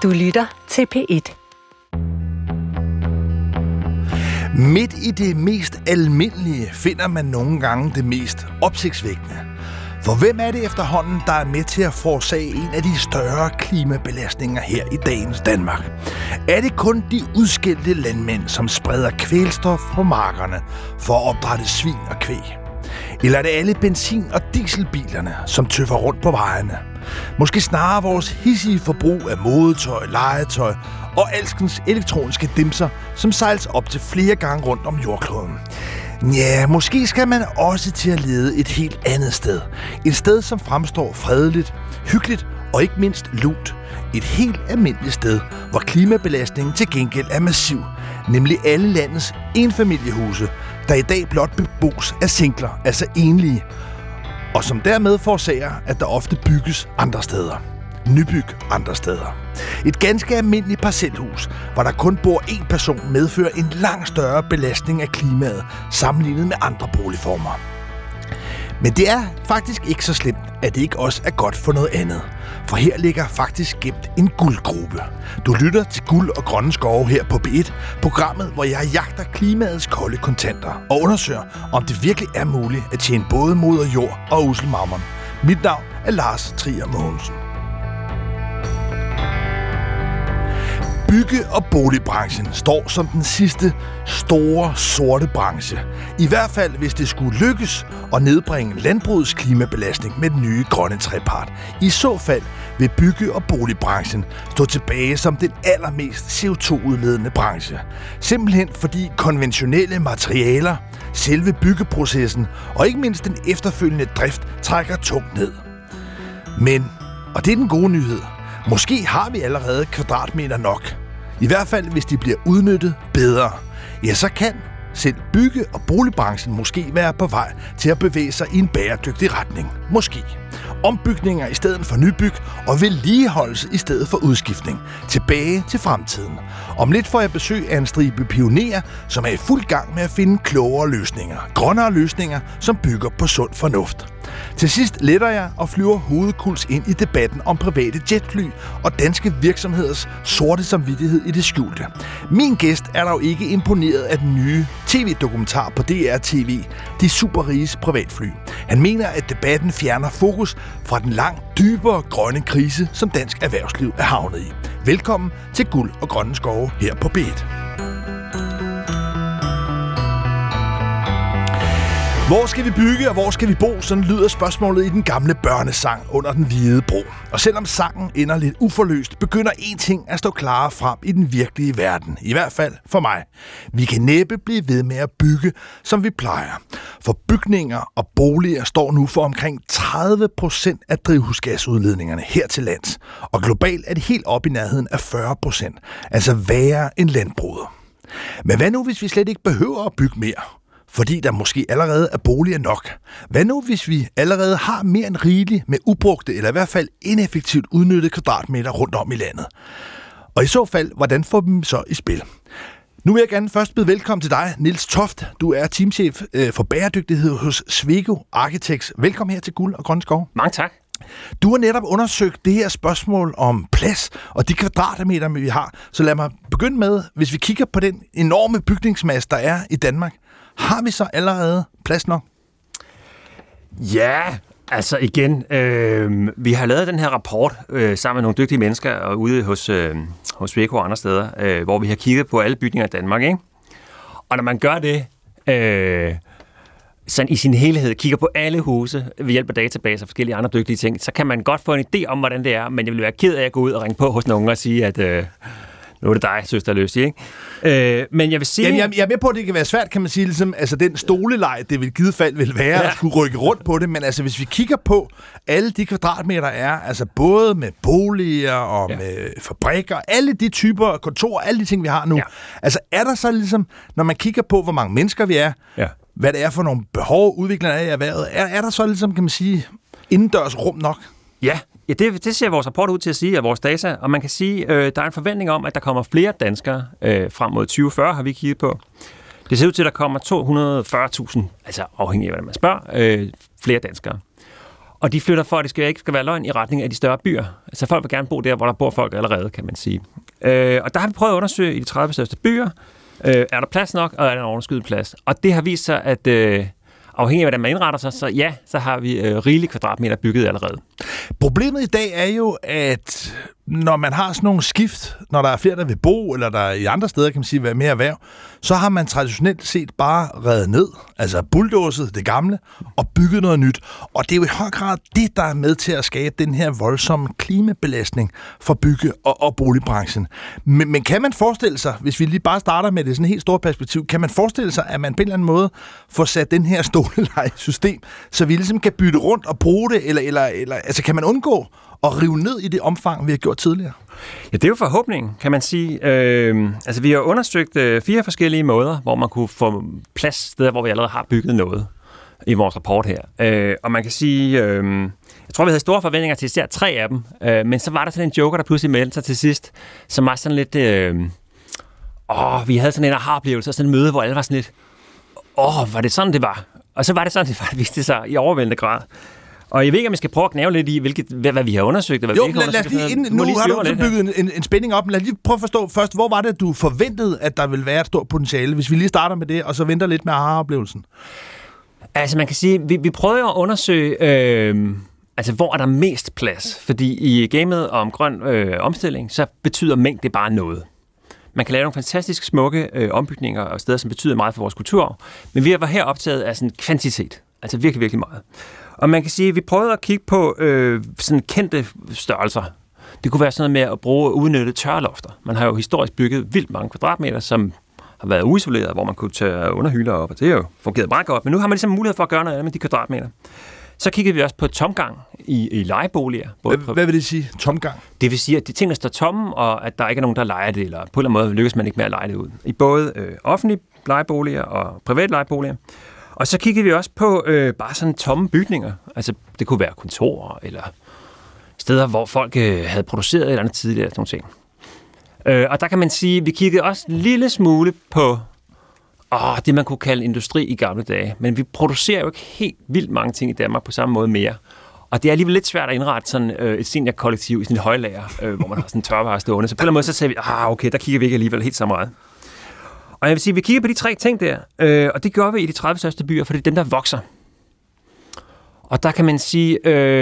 Du lytter til P1. Midt i det mest almindelige finder man nogle gange det mest opsigtsvækkende. For hvem er det efterhånden, der er med til at forårsage en af de større klimabelastninger her i dagens Danmark? Er det kun de udskældte landmænd, som spreder kvælstof på markerne for at opdrætte svin og kvæg? Eller er det alle benzin- og dieselbilerne, som tøffer rundt på vejene? Måske snarere vores hidsige forbrug af modetøj, legetøj og alskens elektroniske dimser, som sejles op til flere gange rundt om jordkloden. Ja, måske skal man også til at lede et helt andet sted. Et sted, som fremstår fredeligt, hyggeligt og ikke mindst lunt. Et helt almindeligt sted, hvor klimabelastningen til gengæld er massiv. Nemlig alle landets enfamiliehuse, der i dag blot bebos af singler, altså enlige. Og som dermed forårsager, at der ofte bygges andre steder. Nybyg andre steder. Et ganske almindeligt parcelhus, hvor der kun bor én person, medfører en langt større belastning af klimaet sammenlignet med andre boligformer. Men det er faktisk ikke så slemt, at det ikke også er godt for noget andet. For her ligger faktisk gemt en guldgrube. Du lytter til Guld og Grønne Skove her på B1, programmet, hvor jeg jagter klimaets kolde kontanter og undersøger, om det virkelig er muligt at tjene både moder jord og usel mammon. Mit navn er Lars Trier Mogensen. Bygge- og boligbranchen står som den sidste store sorte branche. I hvert fald, hvis det skulle lykkes at nedbringe landbrugets klimabelastning med den nye grønne trepart. I så fald vil bygge- og boligbranchen stå tilbage som den allermest CO2-udledende branche. Simpelthen fordi konventionelle materialer, selve byggeprocessen og ikke mindst den efterfølgende drift trækker tungt ned. Men, og det er den gode nyhed, måske har vi allerede kvadratmeter nok. I hvert fald, hvis de bliver udnyttet bedre. Ja, så kan selv bygge- og boligbranchen måske være på vej til at bevæge sig i en bæredygtig retning. Måske. Ombygninger i stedet for nybyg og vedligeholdelse i stedet for udskiftning. Tilbage til fremtiden. Om lidt får jeg besøg af en stribe pionerer, som er i fuld gang med at finde klogere løsninger. Grønnere løsninger, som bygger på sund fornuft. Til sidst letter jeg og flyver hovedkuls ind i debatten om private jetfly og danske virksomheders sorte samvittighed i det skjulte. Min gæst er dog ikke imponeret af den nye tv-dokumentar på DR-TV, De Superriges privatfly. Han mener, at debatten fjerner fokus fra den langt dybere grønne krise, som dansk erhvervsliv er havnet i. Velkommen til Guld og Grønne Skove her på B1. Hvor skal vi bygge, og hvor skal vi bo? Sådan lyder spørgsmålet i den gamle børnesang under den hvide bro. Og selvom sangen ender lidt uforløst, begynder én ting at stå klarere frem i den virkelige verden. I hvert fald for mig. Vi kan næppe blive ved med at bygge, som vi plejer. For bygninger og boliger står nu for omkring 30% af drivhusgasudledningerne her til lands. Og globalt er det helt op i nærheden af 40%. Altså værre end landbruget. Men hvad nu, hvis vi slet ikke behøver at bygge mere? Fordi der måske allerede er boliger nok. Hvad nu, hvis vi allerede har mere end rigeligt med ubrugte, eller i hvert fald ineffektivt udnyttede kvadratmeter rundt om i landet? Og i så fald, hvordan får vi dem så i spil? Nu vil jeg gerne først byde velkommen til dig, Niels Toft. Du er teamchef for bæredygtighed hos Sweco Architects. Velkommen her til Guld og Grønne Skove. Mange tak. Du har netop undersøgt det her spørgsmål om plads og de kvadratmeter, vi har. Så lad mig begynde med, hvis vi kigger på den enorme bygningsmasse, der er i Danmark. Har vi så allerede plads nok? Ja, altså igen, vi har lavet den her rapport sammen med nogle dygtige mennesker ude hos Sweco og andre steder, hvor vi har kigget på alle bygninger i Danmark, ikke? Og når man gør det sådan i sin helhed, kigger på alle huse ved hjælp af databaser og forskellige andre dygtige ting, så kan man godt få en idé om, hvordan det er, men jeg vil være ked af at gå ud og ringe på hos nogen og sige, at nu er det dig, søster Løs, ikke? Men jeg vil sige... Jamen, jeg er med på, at det kan være svært, kan man sige, ligesom, altså den stoleleg, det vil i givet fald vil være, at skulle rykke rundt på det, men altså hvis vi kigger på alle de kvadratmeter er, altså både med boliger og med fabrikker, alle de typer kontorer, alle de ting, vi har nu, altså er der så ligesom, når man kigger på, hvor mange mennesker vi er, hvad det er for nogle behov, udviklerne af i erhvervet, er der så ligesom, kan man sige, indendørs rum nok? Ja, det ser vores rapport ud til at sige, af vores data, og man kan sige, der er en forventning om, at der kommer flere danskere frem mod 2040, har vi kigget på. Det ser ud til, at der kommer 240.000, altså afhængig af, hvordan man spørger, flere danskere. Og de flytter for, at det ikke skal være løgn i retning af de større byer. Altså folk vil gerne bo der, hvor der bor folk allerede, kan man sige. Og der har vi prøvet at undersøge i de 30 største byer, er der plads nok, og er der en overskyet plads. Og det har vist sig, at afhængig af, hvordan man indretter sig, så har vi rigelige kvadratmeter bygget allerede. Problemet i dag er jo, at når man har sådan nogle skift, når der er flere, der vil bo, eller der i andre steder, kan man sige, være mere erhverv, så har man traditionelt set bare revet ned, altså bulldozet det gamle, og bygget noget nyt. Og det er jo i høj grad det, der er med til at skabe den her voldsomme klimabelastning for bygge- og boligbranchen. Men kan man forestille sig, hvis vi lige bare starter med det sådan helt store perspektiv, kan man forestille sig, at man på en eller anden måde får sat den her stoleleje-system, så vi ligesom kan bytte rundt og bruge det, eller altså kan man undgå at rive ned i det omfang, vi har gjort tidligere? Ja, det er jo forhåbningen, kan man sige. Altså, vi har undersøgt 4 forskellige måder, hvor man kunne få plads steder, hvor vi allerede har bygget noget i vores rapport her. Og man kan sige, jeg tror, vi havde store forventninger til især 3 af dem, men så var der sådan en joker, der pludselig meldte sig til sidst, som var sådan lidt, vi havde sådan en aha-oplevelse, og sådan et møde, hvor alle var sådan lidt, var det sådan, det var? Og så var det sådan, det var, det viste sig i overvældende grad. Og jeg ved ikke, om vi skal prøve at knæve lidt i, hvad vi har undersøgt. Hvad vi ikke har undersøgt. Nu har du bygget en spænding op, men lad lige prøve at forstå først, hvor var det, du forventede, at der ville være et stort potentiale, hvis vi lige starter med det, og så venter lidt med aha-oplevelsen? Altså man kan sige, vi prøver at undersøge, hvor er der mest plads? Fordi i gamet om grøn omstilling, så betyder mængde bare noget. Man kan lave nogle fantastisk smukke ombygninger og steder, som betyder meget for vores kultur, men vi var her optaget af sådan kvantitet, altså virkelig, virkelig meget. Og man kan sige, at vi prøvede at kigge på sådan kendte størrelser. Det kunne være sådan noget med at bruge udnyttede tørlofter. Man har jo historisk bygget vildt mange kvadratmeter, som har været uisoleret, hvor man kunne tage underhylder op, og det har jo fungeret meget godt. Men nu har man ligesom mulighed for at gøre noget med de kvadratmeter. Så kiggede vi også på tomgang i lejeboliger. Hvad vil det sige, tomgang? Det vil sige, at de ting, der står tomme, og at der ikke er nogen, der lejer det, eller på en eller anden måde lykkes man ikke med at leje det ud. I både offentlige lejeboliger og private lejeboliger. Og så kiggede vi også på bare sådan tomme bygninger. Altså, det kunne være kontorer, eller steder, hvor folk havde produceret et eller andet tidligere, sådan nogle ting. Og der kan man sige, at vi kiggede også en lille smule på det, man kunne kalde industri i gamle dage. Men vi producerer jo ikke helt vildt mange ting i Danmark på samme måde mere. Og det er alligevel lidt svært at indrette sådan et seniorkollektiv i sådan et højlager, hvor man har sådan en tørvarer stående. Så på en eller anden måde, så sagde vi, okay, der kigger vi ikke alligevel helt så meget. Og jeg vil sige, at vi kigger på de 3 ting der, og det gør vi i de 30 største byer, for det er dem, der vokser. Og der kan man sige,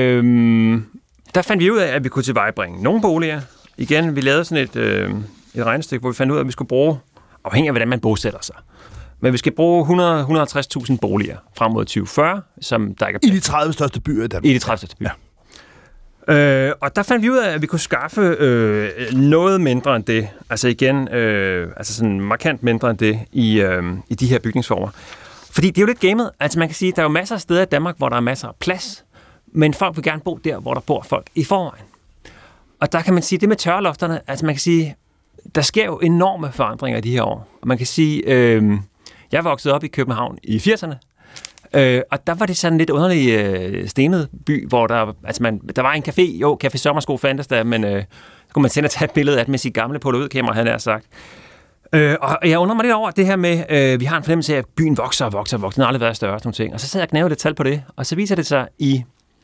der fandt vi ud af, at vi kunne tilvejebringe nogle boliger. Igen, vi lavede sådan et regnestykke, hvor vi fandt ud af, at vi skulle bruge, afhængig af hvordan man bosætter sig, men vi skal bruge 150.000 boliger frem mod 2040, som der ikke er plads. I de 30 største byer i Danmark? I de 30 største byer. Ja. Og der fandt vi ud af, at vi kunne skaffe noget mindre end det. Altså igen, sådan markant mindre end det i de her bygningsformer. Fordi det er jo lidt gamet. Altså man kan sige, at der er jo masser af steder i Danmark, hvor der er masser af plads, men folk vil gerne bo der, hvor der bor folk i forvejen. Og der kan man sige, det med tørlofterne, altså man kan sige, der sker jo enorme forandringer i de her år. Og man kan sige, jeg voksede op i København i 80'erne, og der var det sådan lidt underlig stenet by, hvor der var en café, Café Sommersko fandtes der, men så kunne man sende og tage et billede af det med sit gamle polaroidkamera, han har sagt. Og jeg undrer mig lidt over det her med, vi har en fornemmelse af, at byen vokser og vokser og vokser, den har aldrig været større, sådan nogle ting. Og så sad jeg og knævede lidt tal på det, og så viser det sig i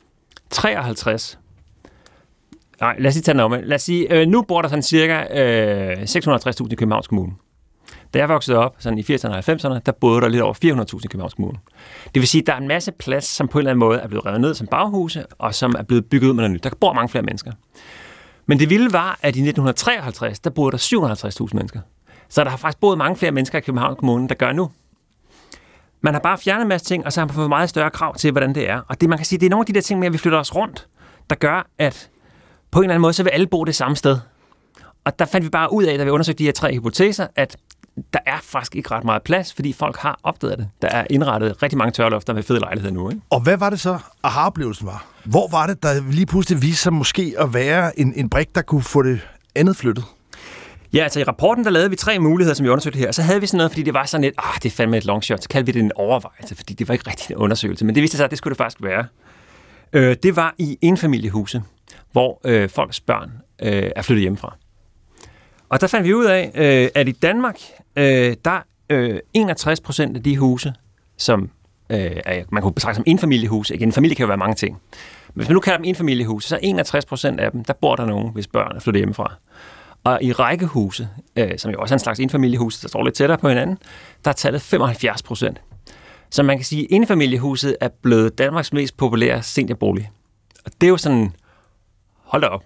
53. Nej, lad os lige tage den om. Lad os sige, nu bor der sådan cirka 650.000 i Københavns Kommune. Da jeg voksede op, sådan i 80'erne og 90'erne, der boede der lidt over 400.000 i Københavns Kommune. Det vil sige, at der er en masse plads, som på en eller anden måde er blevet revet ned som baghuse, og som er blevet bygget ud med noget nyt. Der bor mange flere mennesker. Men det vilde var, at i 1953, der boede der 750.000 mennesker. Så der har faktisk boet mange flere mennesker i Københavns Kommune, der gør nu. Man har bare fjernet en masse ting, og så har man fået meget større krav til, hvordan det er. Og det, man kan sige, det er nogle af de der ting med, at vi flytter os rundt, der gør, at på en eller anden måde, så vil alle bo det samme sted. Og der fandt vi bare ud af, da vi undersøgte de her 3 hypoteser, at der er faktisk ikke ret meget plads, fordi folk har opdaget det. Der er indrettet rigtig mange tørlofter med fede lejligheder nu. Ikke? Og hvad var det så, aha-oplevelsen var? Hvor var det, der lige pludselig viste sig måske at være en brik, der kunne få det andet flyttet? Ja, altså i rapporten, der lavede vi 3 muligheder, som vi undersøgte her. Og så havde vi sådan noget, fordi det var sådan lidt, det er fandme et long shot. Så kaldte vi det en overvejelse, fordi det var ikke rigtig en undersøgelse. Men det viste sig, at det skulle det faktisk være. Det var i enfamiliehuse, hvor folks børn er flyttet hjemmefra. Og der fandt vi ud af, at i Danmark, der 61% af de huse, som man kunne betragte som enfamiliehuse. Igen, en familie kan jo være mange ting. Men hvis man nu kalder dem enfamiliehuse, så 61% af dem, der bor der nogen, hvis børn er flyttet hjemmefra. Og i rækkehuse, som jo også er en slags enfamiliehuse, der står lidt tættere på hinanden, der er tallet 75%. Så man kan sige, at enfamiliehuset er blevet Danmarks mest populære seniorbolig. Og det er jo sådan, hold da op.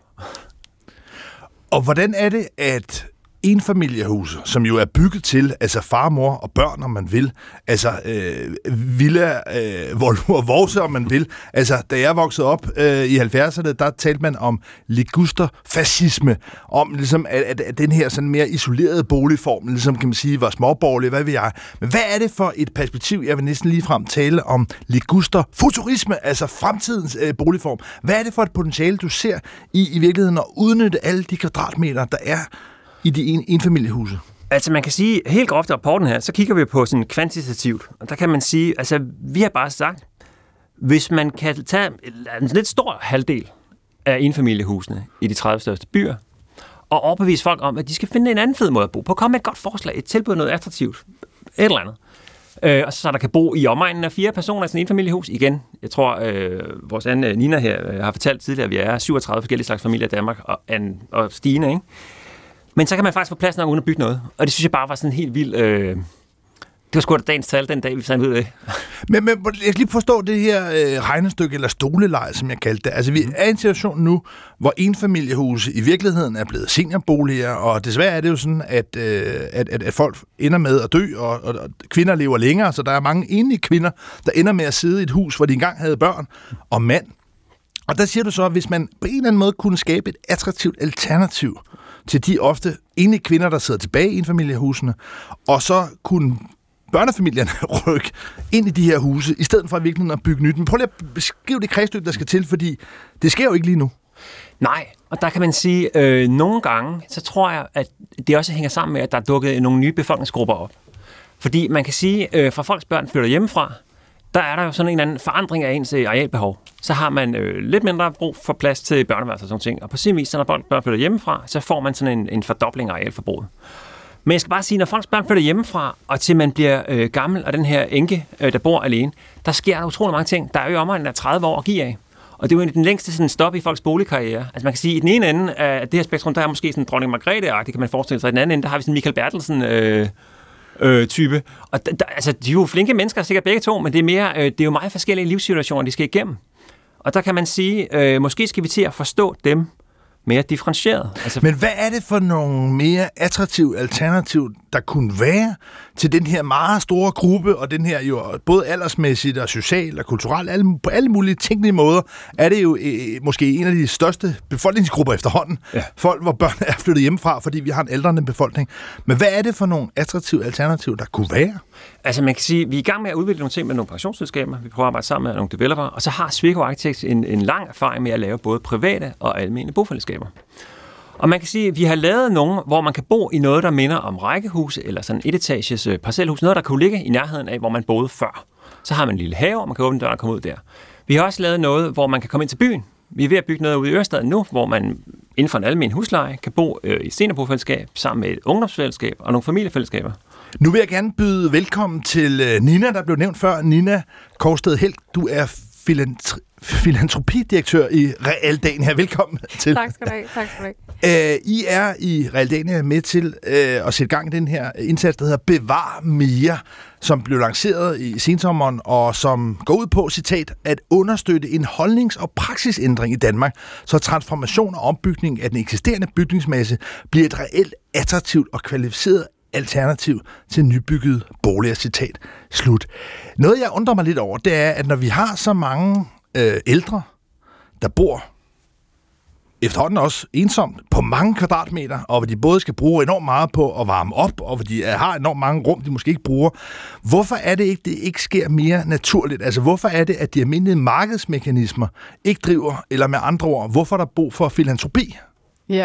Og hvordan er det, at enfamiliehuse, som jo er bygget til, altså far, mor og børn, om man vil, altså villa, Volvo og Vorse, om man vil. Altså, da jeg voksede op i 70'erne, der talte man om ligusterfascisme, om ligesom, at den her sådan mere isolerede boligform, ligesom kan man sige, var småborgerlig, hvad ved jeg. Men hvad er det for et perspektiv, jeg vil næsten ligefrem tale om ligusterfuturisme, altså fremtidens boligform. Hvad er det for et potentiale, du ser i virkeligheden at udnytte alle de kvadratmeter, der er i de enfamiliehuse? Altså man kan sige, helt groft i rapporten her, så kigger vi på sådan kvantitativt, og der kan man sige, altså vi har bare sagt, hvis man kan tage en lidt stor halvdel af enfamiliehusene i de 30 største byer, og overbevise folk om, at de skal finde en anden fed måde at bo på, komme med et godt forslag, et tilbud, noget attraktivt, et eller andet. Og så der kan bo i omegnen af 4 personer i sådan en enfamiliehus. Igen, jeg tror, vores anden Nina her har fortalt tidligere, at vi er 37 forskellige slags familier i Danmark, og stigende, ikke? Men så kan man faktisk få plads nok uden at bygge noget. Og det synes jeg bare var sådan helt vildt. Det var sgu da dagens tal, den dag, vi fandt ud af. Men jeg kan lige forstå det her regnestykke, eller stoleleje, som jeg kaldte det. Altså, vi er i en situation nu, hvor enfamiliehuse i virkeligheden er blevet seniorboliger, og desværre er det jo sådan, at folk ender med at dø, og kvinder lever længere, så der er mange enlige kvinder, der ender med at sidde i et hus, hvor de engang havde børn og mand. Og der siger du så, at hvis man på en eller anden måde kunne skabe et attraktivt alternativ til de ofte enlige kvinder, der sidder tilbage i enfamiliehusene, og så kunne børnefamilierne rykke ind i de her huse, i stedet for i virkeligheden at bygge nyt. Men prøv lige at beskrive det kredsløb, der skal til, fordi det sker jo ikke lige nu. Nej, og der kan man sige, nogle gange, så tror jeg, at det også hænger sammen med, at der er dukket nogle nye befolkningsgrupper op. Fordi man kan sige, fra folks børn flytter hjemmefra, der er der jo sådan en eller anden forandring af ens arealbehov. Så har man lidt mindre brug for plads til børneværelser og sådan ting. Og på sin vis, så når børn flytter hjemmefra, så får man sådan en fordobling af arealforbruget. Men jeg skal bare sige, når folks børn flytter hjemmefra, og til man bliver gammel, og den her enke, der bor alene, der sker der utrolig mange ting. Der er jo omegnen af 30 år at give af. Og det er jo den længste sådan stop i folks boligkarriere. Altså man kan sige, at i den ene ende af det her spektrum, der er måske sådan dronning Margrethe-agtigt, kan man forestille sig. I den anden ende, der har vi sådan Michael Bertelsen type. Og altså, de er jo flinke mennesker, sikkert begge to, men det er jo meget forskellige livssituationer, de skal igennem. Og der kan man sige, måske skal vi til at forstå dem mere differentieret. Altså, men hvad er det for nogle mere attraktive alternativ, der kunne være til den her meget store gruppe, og den her jo både aldersmæssigt og socialt og kulturelt, på alle mulige tænkelige måder, er det jo måske en af de største befolkningsgrupper efterhånden. Ja. Folk, hvor børn er flyttet hjemmefra, fordi vi har en ældrende befolkning. Men hvad er det for nogle attraktive alternativer, der kunne være? Altså man kan sige, vi er i gang med at udvikle nogle ting med nogle pensionsselskaber. Vi prøver at arbejde sammen med nogle developer, og så har Sweco Architects en lang erfaring med at lave både private og almene bofællesskaber. Og man kan sige, at vi har lavet nogle, hvor man kan bo i noget, der minder om rækkehuse, eller sådan et etages parcelhus, noget, der kunne ligge i nærheden af, hvor man boede før. Så har man en lille have, og man kan åbne døren og komme ud der. Vi har også lavet noget, hvor man kan komme ind til byen. Vi er ved at bygge noget ude i Ørestaden nu, hvor man inden for en almen husleje kan bo i et seniorbofællesskab sammen med et ungdomsfællesskab og nogle familiefællesskaber. Nu vil jeg gerne byde velkommen til Nina, der blev nævnt før. Nina Korsted Helt, du er filantropidirektør i Realdania. Velkommen til. Tak skal du have. I er i Realdania med til at sætte gang i den her indsats, der hedder Bevar Mere, som blev lanceret i sensommeren, og som går ud på, citat, at understøtte en holdnings- og praksisændring i Danmark, så transformation og ombygning af den eksisterende bygningsmasse bliver et reelt attraktivt og kvalificeret alternativ til nybyggede boliger, citat, slut. Noget, jeg undrer mig lidt over, det er, at når vi har så mange ældre, der bor efterhånden også ensomt på mange kvadratmeter, og hvor de både skal bruge enormt meget på at varme op, og hvor de har enormt mange rum, de måske ikke bruger. Hvorfor er det ikke sker mere naturligt? Altså, hvorfor er det, at de almindelige markedsmekanismer ikke driver, eller med andre ord, hvorfor er der brug for filantropi? Ja,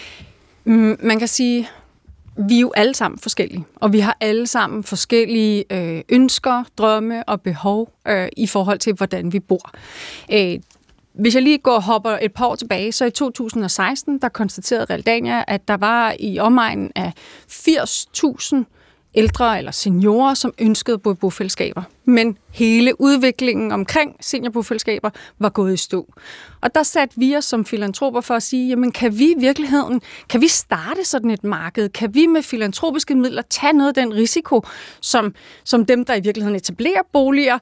man kan sige, vi er jo alle sammen forskellige, og vi har alle sammen forskellige ønsker, drømme og behov i forhold til, hvordan vi bor. Hvis jeg lige hopper et par år tilbage, så i 2016, der konstaterede Realdania, at der var i omegnen af 80.000 ældre eller seniorer, som ønskede at bo i bofællesskaber. men hele udviklingen omkring seniorbofællesskaber var gået i stå. Og der satte vi os som filantroper for at sige, jamen kan vi i virkeligheden, kan vi starte sådan et marked? Kan vi med filantropiske midler tage noget af den risiko, som dem, der i virkeligheden etablerer boliger,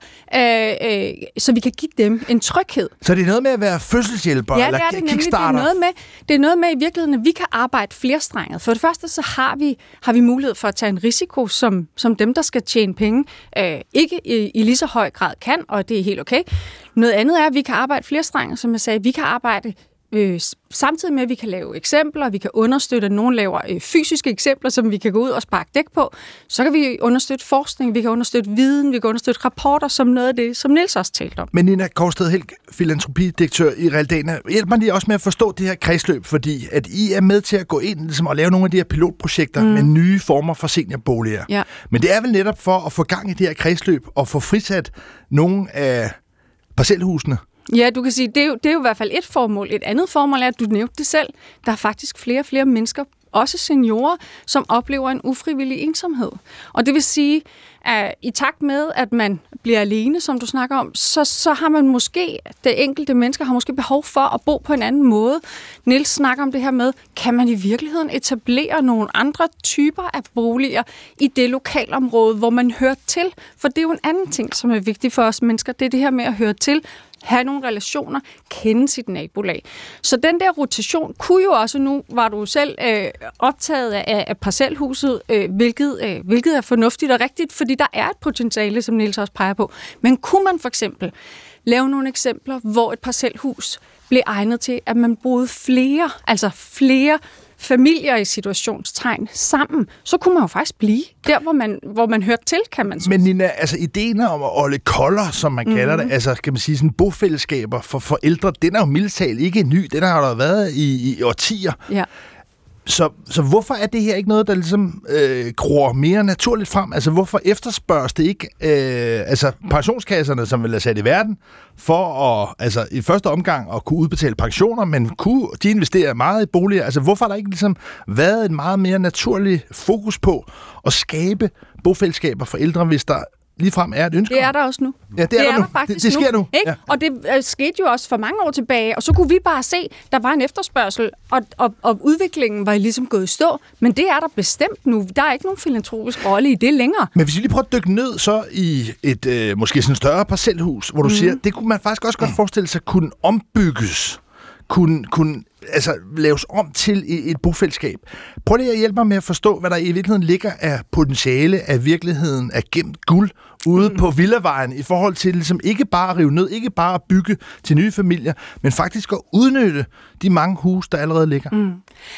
så vi kan give dem en tryghed? Så det er noget med at være fødselshjælper eller kickstarter? Det er noget med i virkeligheden, at vi kan arbejde flerstrenget. For det første, så har vi mulighed for at tage en risiko, som dem, der skal tjene penge, ikke i lige så høj grad kan, og det er helt okay. Noget andet er, at vi kan arbejde flerstrenget, som jeg sagde. Vi kan arbejde samtidig med, at vi kan lave eksempler, vi kan understøtte, at nogen laver fysiske eksempler, som vi kan gå ud og sparke dæk på. Så kan vi understøtte forskning, vi kan understøtte viden, vi kan understøtte rapporter, som noget af det, som Niels også talte om. Men Nina Korsted-Helg, filantropidirektør i Realdania, hjælper mig lige også med at forstå det her kredsløb, fordi at I er med til at gå ind ligesom, og lave nogle af de her pilotprojekter med nye former for seniorboliger. Ja. Men det er vel netop for at få gang i det her kredsløb og få frisat nogle af parcelhusene. Ja, du kan sige, det er jo i hvert fald et formål. Et andet formål er, at du nævnte det selv. Der er faktisk flere og flere mennesker, også seniorer, som oplever en ufrivillig ensomhed. Og det vil sige, at i takt med, at man bliver alene, som du snakker om, så har man måske, det enkelte mennesker har måske behov for at bo på en anden måde. Niels snakker om det her med, kan man i virkeligheden etablere nogle andre typer af boliger i det lokalområde, hvor man hører til? For det er jo en anden ting, som er vigtig for os mennesker. Det er det her med at høre til, have nogle relationer, kende sit nabolag. Så den der rotation kunne jo også, nu var du selv optaget af parcelhuset, hvilket er fornuftigt og rigtigt, fordi der er et potentiale, som Niels også peger på. Men kunne man for eksempel lave nogle eksempler, hvor et parcelhus blev egnet til, at man boede flere familier i situationstegn sammen, så kunne man jo faktisk blive der, hvor man hørte til, kan man sige. Men Nina, altså ideen om at olde kolder, som man kalder det, altså kan man sige sådan bofællesskaber for forældre, den er jo mildt talt ikke ny, den har der været i årtier. Ja. Så hvorfor er det her ikke noget, der ligesom gror mere naturligt frem? Altså hvorfor efterspørges det ikke pensionskasserne, som vil have sat i verden, for at, i første omgang at kunne udbetale pensioner, men de investerer meget i boliger? Altså hvorfor har der ikke ligesom været et meget mere naturligt fokus på at skabe bofællesskaber for ældre, hvis der ligefrem er et ønske? Det er der også nu. Ja, det er der faktisk det sker nu. Ikke? Ja. Og det skete jo også for mange år tilbage, og så kunne vi bare se, der var en efterspørgsel, og udviklingen var ligesom gået i stå, men det er der bestemt nu. Der er ikke nogen filantropisk rolle i det længere. Men hvis vi lige prøver at dykke ned så i et måske sådan større parcelhus, hvor du siger, det kunne man faktisk også godt forestille sig kunne ombygges, kunne laves om til et bofællesskab. Prøv lige at hjælpe mig med at forstå, hvad der i virkeligheden ligger af potentiale, af virkeligheden, af gemt guld ude på Villavejen, i forhold til ligesom ikke bare at rive ned, ikke bare at bygge til nye familier, men faktisk at udnytte de mange huse, der allerede ligger.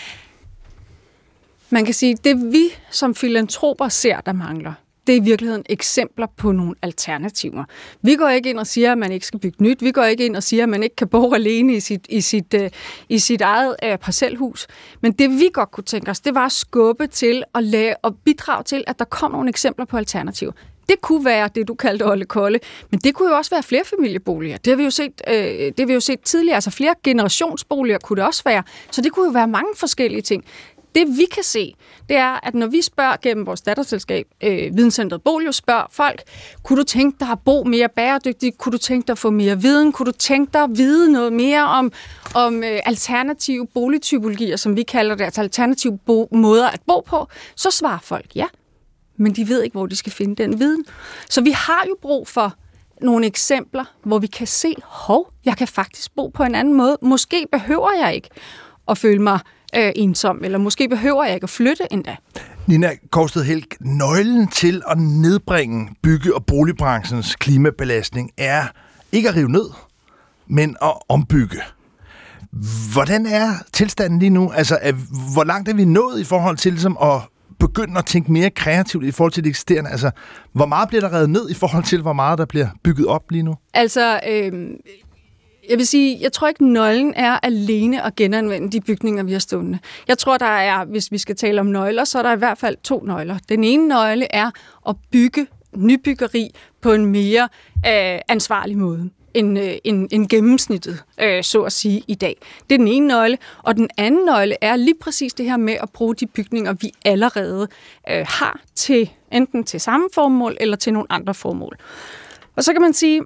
Man kan sige, det vi som filantroper ser, der mangler, det er i virkeligheden eksempler på nogle alternativer. Vi går ikke ind og siger, at man ikke skal bygge nyt. Vi går ikke ind og siger, at man ikke kan bo alene i sit eget parcelhus. Men det vi godt kunne tænke os, det var at skubbe til og bidrage til, at der kom nogle eksempler på alternativer. Det kunne være det, du kaldte Olle Kolde, men det kunne jo også være flere familieboliger. Det har vi jo set tidligere. Altså flere generationsboliger kunne det også være. Så det kunne jo være mange forskellige ting. Det vi kan se, det er, at når vi spørger gennem vores datterselskab, Videnscentret Bolio, spørger folk, kunne du tænke dig at bo mere bæredygtigt? Kunne du tænke dig at få mere viden? Kunne du tænke dig at vide noget mere om alternative boligtypologier, som vi kalder det, altså alternative måder at bo på? Så svarer folk ja, men de ved ikke, hvor de skal finde den viden. Så vi har jo brug for nogle eksempler, hvor vi kan se, jeg kan faktisk bo på en anden måde. Måske behøver jeg ikke at føle mig ensom, eller måske behøver jeg ikke at flytte endda. Nina Korsted-Helg, nøglen til at nedbringe bygge- og boligbranchens klimabelastning er ikke at rive ned, men at ombygge. Hvordan er tilstanden lige nu? Altså, hvor langt er vi nået i forhold til ligesom, at begynde at tænke mere kreativt i forhold til det eksisterende? Altså, hvor meget bliver der revet ned i forhold til, hvor meget der bliver bygget op lige nu? Altså, jeg vil sige, jeg tror ikke, nøglen er alene at genanvende de bygninger, vi har stående. Jeg tror, der er, hvis vi skal tale om nøgler, så er der i hvert fald 2 nøgler. Den ene nøgle er at bygge nybyggeri på en mere ansvarlig måde. end gennemsnittet, så at sige, i dag. Det er den ene nøgle. Og den anden nøgle er lige præcis det her med at bruge de bygninger, vi allerede har, til enten til samme formål eller til nogle andre formål. Og så kan man sige,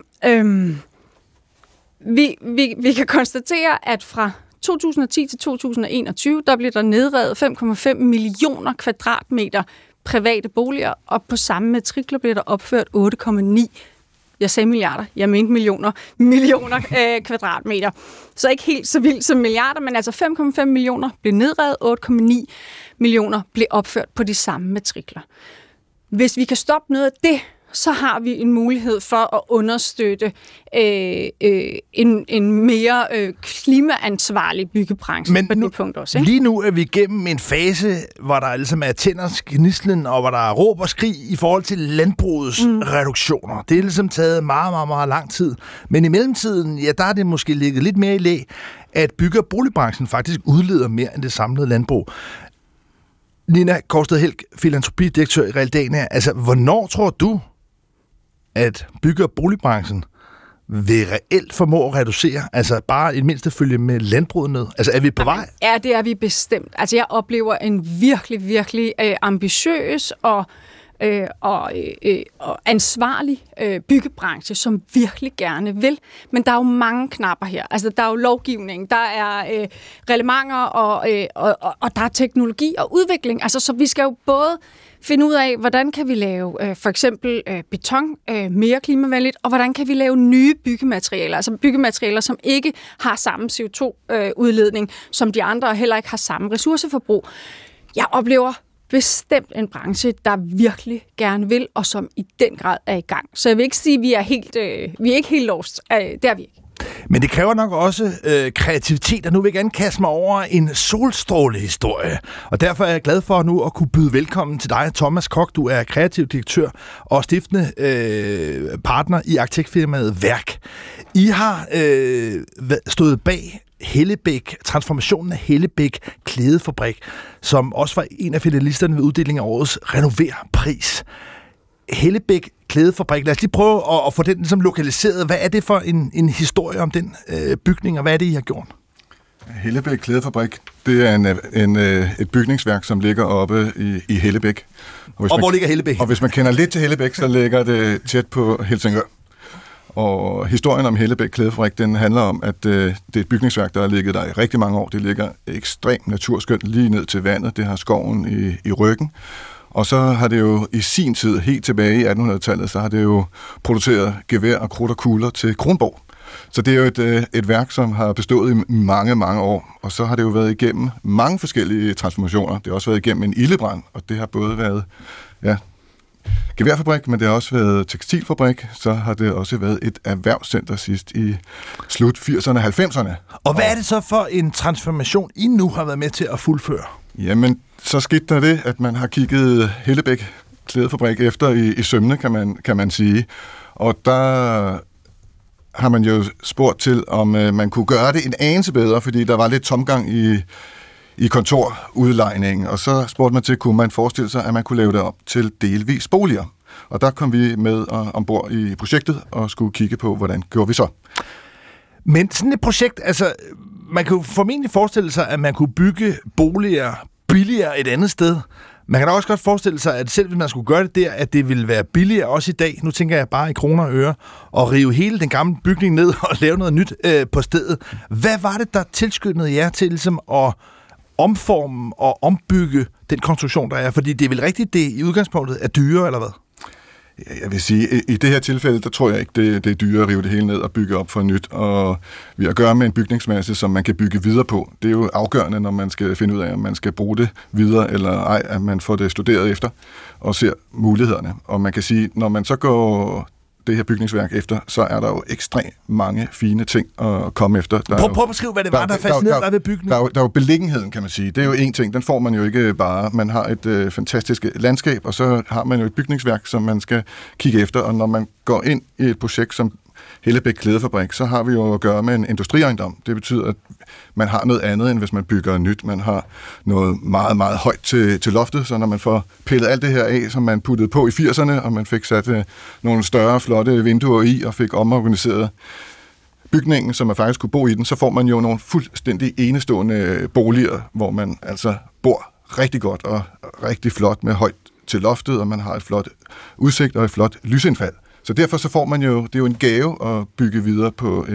vi kan konstatere, at fra 2010 til 2021, der blev der nedrevet 5,5 millioner kvadratmeter private boliger, og på samme matrikler blev der opført 8,9. Jeg sagde milliarder, jeg mente millioner kvadratmeter. Så ikke helt så vildt som milliarder, men altså 5,5 millioner blev nedrevet, 8,9 millioner blev opført på de samme matrikler. Hvis vi kan stoppe noget af det, så har vi en mulighed for at understøtte en mere klimaansvarlig byggebranche på det punkt også. Ikke? Lige nu er vi igennem en fase, hvor der ligesom er tænders gnistlen, og hvor der er råb og skrig i forhold til landbrugets reduktioner. Det er ligesom taget meget, meget, meget lang tid. Men i mellemtiden, ja, der er det måske ligget lidt mere i læ, at bygge- og boligbranchen faktisk udleder mere end det samlede landbrug. Nina Korsted Helg, filantropidirektør i Realdania. Altså, hvornår tror du, at bygge- og boligbranchen vil reelt formå at reducere, altså bare i det mindste følge med landbruget ned? Altså er vi på vej? Ja, det er vi bestemt. Altså jeg oplever en virkelig, virkelig ambitiøs og ansvarlig byggebranche, som virkelig gerne vil. Men der er jo mange knapper her. Altså der er jo lovgivning, der er reglementer, og der er teknologi og udvikling. Altså så vi skal jo både finde ud af, hvordan kan vi lave for eksempel beton mere klimavenligt, og hvordan kan vi lave nye byggematerialer, altså byggematerialer, som ikke har samme CO2-udledning som de andre, og heller ikke har samme ressourceforbrug. Jeg oplever bestemt en branche, der virkelig gerne vil, og som i den grad er i gang. Så jeg vil ikke sige, at vi er ikke helt lost. Det er vi ikke. Men det kræver nok også kreativitet, og nu vil jeg gerne kaste mig over en solstrålehistorie. Og derfor er jeg glad for nu at kunne byde velkommen til dig, Thomas Koch. Du er kreativ direktør og stiftende partner i arkitektfirmaet Værk. I har stået bag Hellebæk, transformationen af Hellebæk Klædefabrik, som også var en af finalisterne ved uddelingen af årets Renover-pris. Hellebæk Klædefabrik. Lad os lige prøve at få den ligesom lokaliseret. Hvad er det for en historie om den bygning, og hvad er det, I har gjort? Hellebæk Klædefabrik, det er et bygningsværk, som ligger oppe i Hellebæk. Og hvor ligger Hellebæk? Og hvis man kender lidt til Hellebæk, så ligger det tæt på Helsingør. Og historien om Hellebæk Klædefabrik, den handler om, at det er et bygningsværk, der har ligget der i rigtig mange år. Det ligger ekstremt naturskønt lige ned til vandet. Det har skoven i ryggen. Og så har det jo i sin tid, helt tilbage i 1800-tallet, så har det jo produceret gevær og krudt og kugler til Kronborg. Så det er jo et værk, som har bestået i mange, mange år. Og så har det jo været igennem mange forskellige transformationer. Det har også været igennem en ildebrand, og det har både været geværfabrik, men det har også været tekstilfabrik. Så har det også været et erhvervscenter sidst i slut 80'erne og 90'erne. Og hvad er det så for en transformation, I nu har været med til at fuldføre? Jamen, så skete der det, at man har kigget Hellebæk Klædefabrik efter i sømne, kan man sige. Og der har man jo spurgt til, om man kunne gøre det en anelse bedre, fordi der var lidt tomgang i kontorudlejningen. Og så spurgte man til, kunne man forestille sig, at man kunne lave det op til delvis boliger. Og der kom vi med ombord i projektet og skulle kigge på, hvordan gjorde vi så. Men sådan et projekt, altså man kan jo formentlig forestille sig, at man kunne bygge boliger billigere et andet sted. Man kan da også godt forestille sig, at selv hvis man skulle gøre det der, at det ville være billigere også i dag. Nu tænker jeg bare i kroner og øre, og rive hele den gamle bygning ned og lave noget nyt på stedet. Hvad var det, der tilskyndede jer til ligesom at omforme og ombygge den konstruktion, der er? Fordi det er vel rigtigt, det i udgangspunktet er dyrere, eller hvad? Jeg vil sige, i det her tilfælde, der tror jeg ikke, det er dyrere at rive det hele ned og bygge op for nyt. Og vi har at gøre med en bygningsmasse, som man kan bygge videre på. Det er jo afgørende, når man skal finde ud af, om man skal bruge det videre eller ej, at man får det studeret efter og ser mulighederne. Og man kan sige, når man så går det her bygningsværk efter, så er der jo ekstremt mange fine ting at komme efter. Prøv at beskrive, hvad det var, der fascinerede dig ved bygningen. Der er jo beliggenheden, kan man sige. Det er jo en ting, den får man jo ikke bare. Man har et fantastisk landskab, og så har man jo et bygningsværk, som man skal kigge efter. Og når man går ind i et projekt som Hellebæk Klædefabrik, så har vi jo at gøre med en industriejendom. Det betyder, at man har noget andet, end hvis man bygger nyt. Man har noget meget, meget højt til loftet, så når man får pillet alt det her af, som man puttede på i 80'erne, og man fik sat nogle større, flotte vinduer i, og fik omorganiseret bygningen, så man faktisk kunne bo i den, så får man jo nogle fuldstændig enestående boliger, hvor man altså bor rigtig godt og rigtig flot med højt til loftet, og man har et flot udsigt og et flot lysindfald. Så derfor så får man jo, det er jo en gave at bygge videre på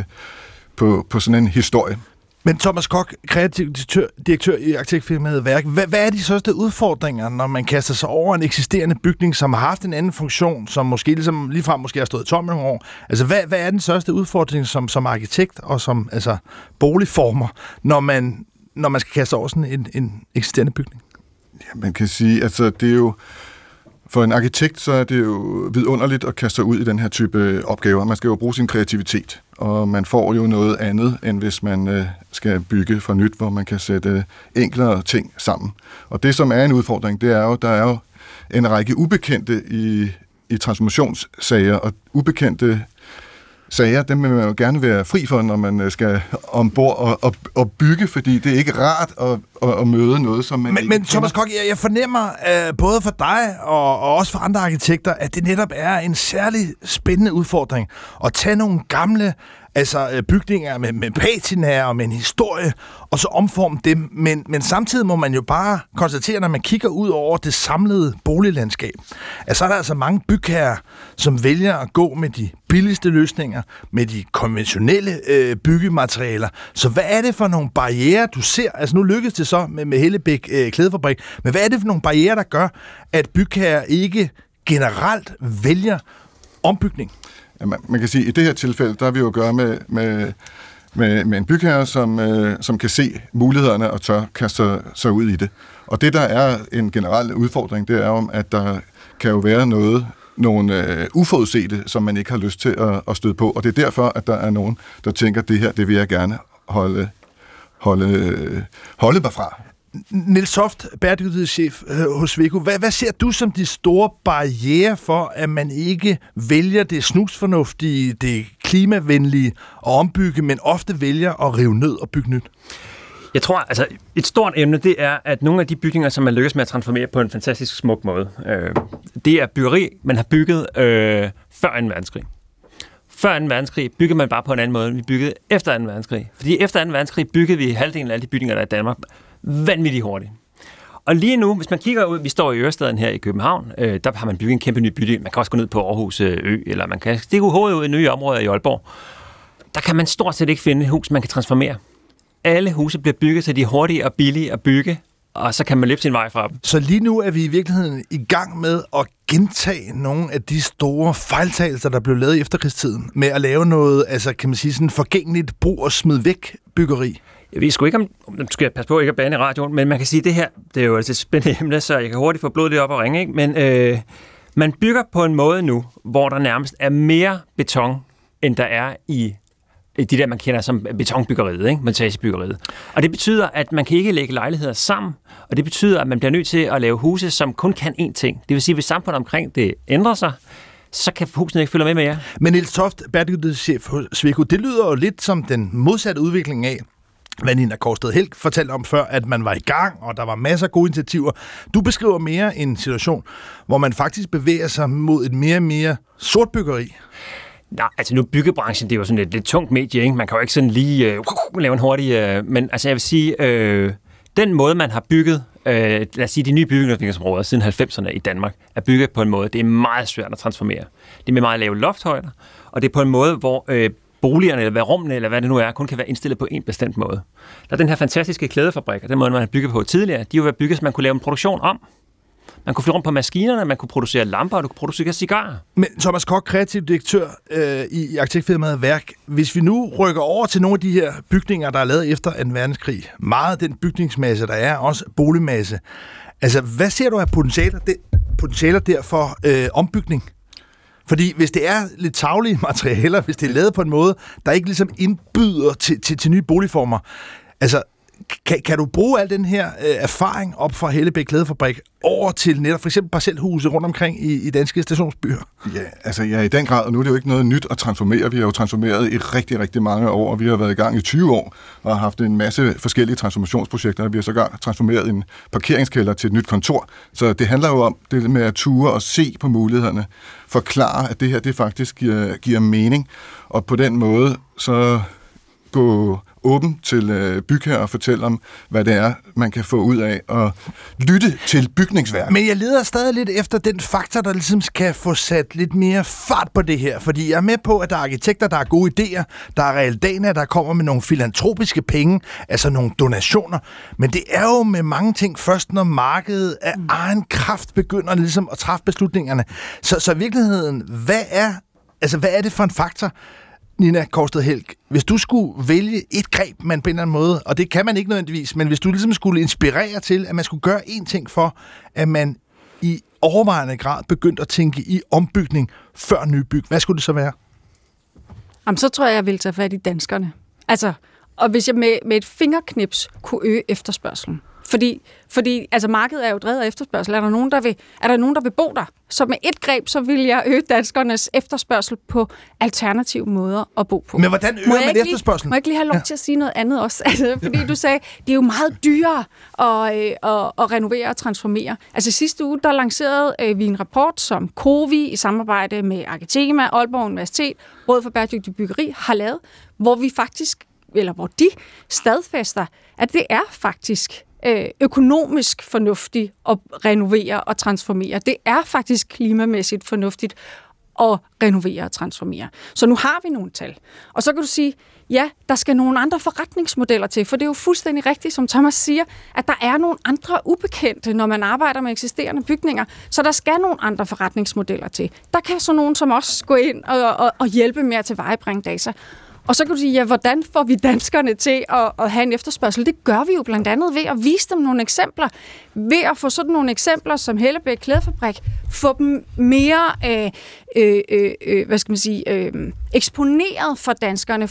på sådan en historie. Men Thomas Koch, kreativ direktør i arkitektfirmaet Værk, hvad er de største udfordringer, når man kaster sig over en eksisterende bygning, som har haft en anden funktion, som måske ligefrem har stået tom i nogle år? Altså, hvad er den største udfordring som arkitekt og som boligformer, når man skal kaste over sådan en eksisterende bygning? Ja, man kan sige, altså det er jo for en arkitekt, så er det jo vidunderligt at kaste sig ud i den her type opgaver. Man skal jo bruge sin kreativitet, og man får jo noget andet, end hvis man skal bygge for nyt, hvor man kan sætte enklere ting sammen. Og det, som er en udfordring, det er jo, der er jo en række ubekendte i transformationssager, og ubekendte sager, dem vil man jo gerne være fri for, når man skal ombord og bygge, fordi det er ikke rart at møde noget, som man Men Thomas Koch, jeg fornemmer både for dig og også for andre arkitekter, at det netop er en særlig spændende udfordring at tage nogle gamle bygninger med patina og med en historie, og så omforme dem. Men samtidig må man jo bare konstatere, når man kigger ud over det samlede boliglandskab, at så er der altså mange bygherrer, som vælger at gå med de billigste løsninger, med de konventionelle byggematerialer. Så hvad er det for nogle barrierer, du ser? Altså nu lykkedes det så med Hellebæk Klædefabrik, men hvad er det for nogle barrierer, der gør, at bygherrer ikke generelt vælger ombygning? Ja, man kan sige, at i det her tilfælde, der er vi jo at gøre med en bygherre, som kan se mulighederne og tør kaste sig ud i det. Og det, der er en generel udfordring, det er om, at der kan jo være nogle uforudsete, som man ikke har lyst til at støde på. Og det er derfor, at der er nogen, der tænker, det her, det vil jeg gerne holde mig fra. Niels Toft, bæredygtighedschef hos Sweco. Hvad ser du som de store barrierer for, at man ikke vælger det snusfornuftige, det klimavenlige at ombygge, men ofte vælger at rive ned og bygge nyt? Jeg tror, altså et stort emne, det er, at nogle af de bygninger, som man lykkes med at transformere på en fantastisk smuk måde, det er byggeri, man har bygget før 2. verdenskrig. Før 2. verdenskrig byggede man bare på en anden måde, end vi byggede efter 2. verdenskrig. Fordi efter 2. verdenskrig byggede vi halvdelen af alle de bygninger, der er i Danmark, vanvittigt hurtigt. Og lige nu, hvis man kigger ud, vi står i Ørestaden her i København, der har man bygget en kæmpe ny bydel. Man kan også gå ned på Aarhus Ø, eller man kan stikke hovedet ud i nye områder i Aalborg. Der kan man stort set ikke finde et hus, man kan transformere. Alle huse bliver bygget, så de er hurtige og billige at bygge, og så kan man løbe sin vej fra dem. Så lige nu er vi i virkeligheden i gang med at gentage nogle af de store fejltagelser, der blev lavet i efterkrigstiden, med at lave noget, kan man sige, sådan forgængeligt brug og smid væk byggeri. Jeg ved sgu ikke, om du skal passe på ikke at bande i radioen, men man kan sige, at det her, det er jo altså et spændende emne, så jeg kan hurtigt få blodet lidt op og ringe, ikke? Men man bygger på en måde nu, hvor der nærmest er mere beton, end der er i de der, man kender som betonbyggeriet, ikke? Montagebyggeriet. Og det betyder, at man kan ikke lægge lejligheder sammen, og det betyder, at man bliver nødt til at lave huse, som kun kan én ting. Det vil sige, at hvis samfundet omkring det ændrer sig, så kan husene ikke følge med jer. Men Niels Toft, bæredygtighedschef hos Sweco, det lyder jo lidt som den modsatte udvikling af, hvad Nina Korsted Helg fortalte om før, at man var i gang, og der var masser af gode initiativer. Du beskriver mere en situation, hvor man faktisk bevæger sig mod et mere og mere sort byggeri. Nej, altså nu byggebranchen, det er jo sådan et lidt tungt medie, ikke? Man kan jo ikke sådan lige lave en hurtig... men altså jeg vil sige, den måde, man har bygget, lad os sige, de nye bygningsområder siden 90'erne i Danmark, er bygget på en måde, det er meget svært at transformere. Det er med meget lave lofthøjder, og det er på en måde, hvor boligerne, eller rummene, eller hvad det nu er, kun kan være indstillet på en bestemt måde. Der er den her fantastiske klædefabrik, og den måde, man har bygget på tidligere, de har været bygget, så man kunne lave en produktion om. Man kunne flytte rundt på maskinerne, man kunne producere lamper, og du kunne producere cigarer. Men Thomas Koch, kreativ direktør i arkitektfirmaet Værk. Hvis vi nu rykker over til nogle af de her bygninger, der er lavet efter 2. verdenskrig, meget af den bygningsmasse, der er, også boligmasse. Altså, hvad ser du af potentialer der for ombygning? Fordi hvis det er lidt tarvelige materialer, hvis det er lavet på en måde, der ikke ligesom indbyder til nye boligformer, altså, Kan du bruge al den her erfaring op fra Hellebæk Klædefabrik over til netop for eksempel parcelhuse rundt omkring i danske stationsbyer? Ja, altså i den grad, og nu er det jo ikke noget nyt at transformere. Vi har jo transformeret i rigtig, rigtig mange år, og vi har været i gang i 20 år og har haft en masse forskellige transformationsprojekter. Vi har sågar transformeret en parkeringskælder til et nyt kontor. Så det handler jo om det med at ture og se på mulighederne, forklare, at det her det faktisk giver mening, og på den måde så gå åben til bygherrer og fortælle om, hvad det er, man kan få ud af at lytte til bygningsværk. Men jeg leder stadig lidt efter den faktor, der ligesom skal få sat lidt mere fart på det her, fordi jeg er med på, at der er arkitekter, der har gode idéer, der er realdania, der kommer med nogle filantropiske penge, altså nogle donationer, men det er jo med mange ting først, når markedet af egen kraft begynder ligesom at træffe beslutningerne. Så i virkeligheden, hvad er det for en faktor, Nina Korsted Helg, hvis du skulle vælge et greb, man på en eller anden måde, og det kan man ikke nødvendigvis, men hvis du ligesom skulle inspirere til, at man skulle gøre én ting for, at man i overvejende grad begyndte at tænke i ombygning før nybyg, hvad skulle det så være? Jamen, så tror jeg ville tage fat i danskerne. Altså, og hvis jeg med et fingerknips kunne øge efterspørgselen. Fordi altså markedet er jo drevet af efterspørgsel. Er der nogen, der vil bo der? Så med et greb, så vil jeg øge danskernes efterspørgsel på alternative måder at bo på. Men hvordan øger man efterspørgselen? Må jeg ikke lige have lov til at sige noget andet også? Altså, fordi du sagde, det er jo meget dyrere at renovere og transformere. Altså sidste uge, der lancerede vi en rapport, som COVI i samarbejde med Arkitema, Aalborg Universitet, Rådet for Bæredygtig Byggeri har lavet, hvor de stadfæster, at det er faktisk økonomisk fornuftigt at renovere og transformere. Det er faktisk klimamæssigt fornuftigt at renovere og transformere. Så nu har vi nogle tal. Og så kan du sige, ja, der skal nogle andre forretningsmodeller til, for det er jo fuldstændig rigtigt, som Thomas siger, at der er nogle andre ubekendte, når man arbejder med eksisterende bygninger, så der skal nogle andre forretningsmodeller til. Der kan så nogen som os gå ind og hjælpe med at tilvejebringe data. Og så kan du sige, ja, hvordan får vi danskerne til at have en efterspørgsel? Det gør vi jo blandt andet ved at vise dem nogle eksempler. Ved at få sådan nogle eksempler som Hellebæk Klædefabrik, få dem mere eksponeret for danskerne,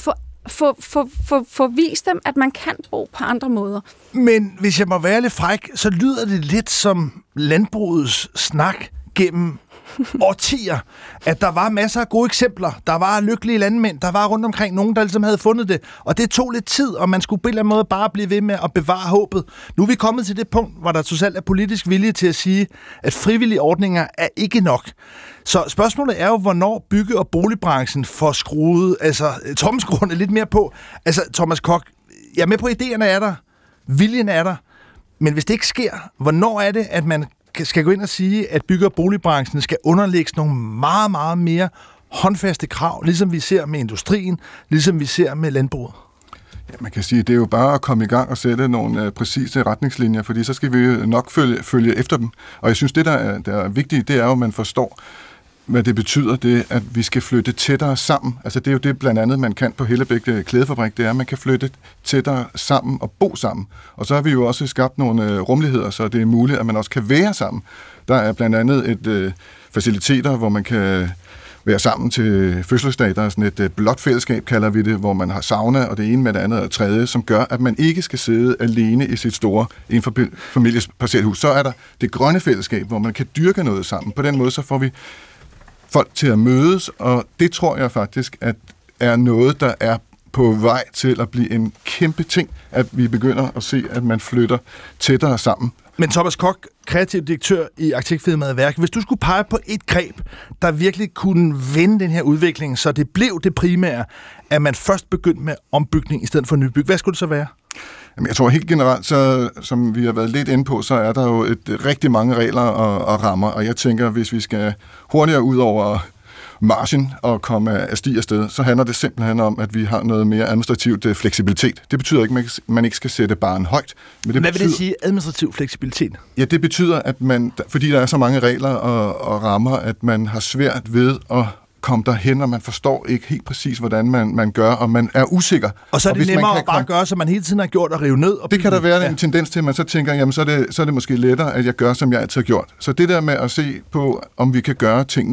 få vist dem, at man kan bo på andre måder. Men hvis jeg må være lidt fræk, så lyder det lidt som landbrugets snak gennem årtier, at der var masser af gode eksempler. Der var lykkelige landmænd, der var rundt omkring nogen, der ligesom havde fundet det. Og det tog lidt tid, og man skulle på en eller anden måde bare blive ved med at bevare håbet. Nu er vi kommet til det punkt, hvor der totalt er politisk vilje til at sige, at frivillige ordninger er ikke nok. Så spørgsmålet er jo, hvornår bygge- og boligbranchen får skruet, tommelskruerne lidt mere på. Altså, Thomas Koch, jeg er med på, idéerne er der, viljen er der, men hvis det ikke sker, hvornår er det, at man skal gå ind og sige, at bygge- og boligbranchen skal underlægges nogle meget, meget mere håndfaste krav, ligesom vi ser med industrien, ligesom vi ser med landbruget? Ja, man kan sige, at det er jo bare at komme i gang og sætte nogle præcise retningslinjer, fordi så skal vi nok følge efter dem. Og jeg synes, det der er vigtigt, det er jo, at man forstår, hvad det betyder, det at vi skal flytte tættere sammen. Altså det er jo det blandt andet, man kan på Hellebæk Klædefabrik, det er, at man kan flytte tættere sammen og bo sammen. Og så har vi jo også skabt nogle rummeligheder, så det er muligt, at man også kan være sammen. Der er blandt andet et faciliteter, hvor man kan være sammen til fødselsdag. Der er sådan et blåt fællesskab, kalder vi det, hvor man har sauna, og det ene med det andet og tredje, som gør, at man ikke skal sidde alene i sit store enfamilies parcelhus. Så er der det grønne fællesskab, hvor man kan dyrke noget sammen. På den måde, så får vi folk til at mødes, og det tror jeg faktisk, at er noget, der er på vej til at blive en kæmpe ting, at vi begynder at se, at man flytter tættere sammen. Men Thomas Koch, kreativ direktør i arkitektfirmaet Værk, hvis du skulle pege på et greb, der virkelig kunne vende den her udvikling, så det blev det primære, at man først begyndte med ombygning i stedet for nybyg, hvad skulle det så være? Jamen, jeg tror helt generelt, så, som vi har været lidt inde på, så er der jo rigtig mange regler og rammer, og jeg tænker, hvis vi skal hurtigere ud over margen og komme af sti afsted, så handler det simpelthen om, at vi har noget mere administrativt fleksibilitet. Det betyder ikke, at man ikke skal sætte barren højt. Men det Hvad vil det sige, administrativ fleksibilitet? Ja, det betyder, at man, fordi der er så mange regler og rammer, at man har svært ved at komme derhen, og man forstår ikke helt præcis, hvordan man gør, og man er usikker. Og så er det nemmere at bare gøre, som man hele tiden har gjort, og rive ned. Og det kan der være en tendens til, at man så tænker, jamen så er det måske lettere, at jeg gør, som jeg altid har gjort. Så det der med at se på, om vi kan gøre tingene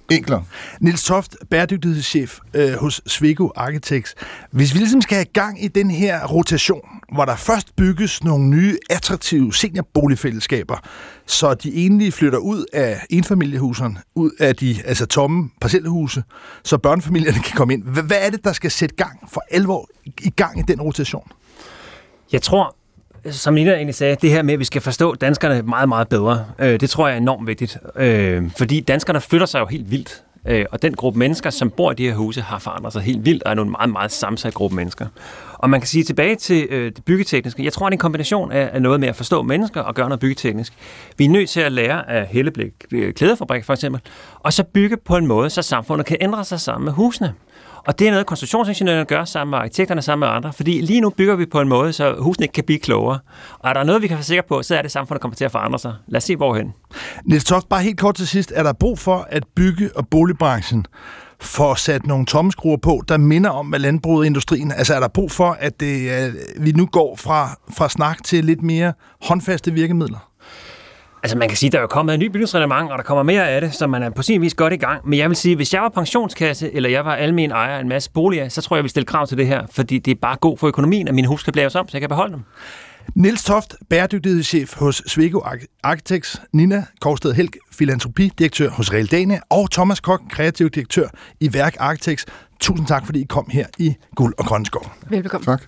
enklere. Niels Toft, bæredygtighedschef hos Sweco Architects. Hvis vi ligesom skal have gang i den her rotation, hvor der først bygges nogle nye, attraktive seniorboligfællesskaber, så de enlige flytter ud af enfamiliehuserne, ud af de tomme parcelhuse, så børnefamilierne kan komme ind. Hvad er det, der skal sætte gang for alvor i gang i den rotation? Jeg tror, som Nina egentlig sagde, det her med, at vi skal forstå danskerne meget, meget bedre, det tror jeg er enormt vigtigt. Fordi danskerne flytter sig jo helt vildt. Og den gruppe mennesker, som bor i de her huse, har forandret sig helt vildt, og er nogle meget, meget sammensat gruppe mennesker. Og man kan sige tilbage til det byggetekniske. Jeg tror, det er en kombination af noget med at forstå mennesker og gøre noget byggeteknisk. Vi er nødt til at lære af Hellebæk Klædefabrik for eksempel, og så bygge på en måde, så samfundet kan ændre sig sammen med husene. Og det er noget, konstruktionsingeniørerne gør sammen med arkitekterne, sammen med andre. Fordi lige nu bygger vi på en måde, så husene ikke kan blive klogere. Og er der noget, vi kan være sikre på, så er det samfundet kommer til at forandre sig. Lad os se, hvorhen. Niels Toft, bare helt kort til sidst. Er der brug for, at bygge- og boligbranchen får sat nogle tommeskruer på, der minder om, hvad landbruget og industrien? Altså er der brug for, at vi nu går fra snak til lidt mere håndfaste virkemidler? Altså man kan sige, at der er jo kommet en ny bygningsreglement, og der kommer mere af det, så man er på sin vis godt i gang. Men jeg vil sige, hvis jeg var pensionskasse, eller jeg var almen ejer af en masse boliger, så tror jeg, jeg vil stille krav til det her, fordi det er bare god for økonomien, at mine hus kan laves om, så jeg kan beholde dem. Niels Toft, bæredygtighedschef hos Sweco Architects, Nina Korsted Helg, filantropidirektør hos Realdania, og Thomas Koch, kreativ direktør i Værk Architects. Tusind tak, fordi I kom her i Guld og Grønne Skov. Velbekomme. Tak.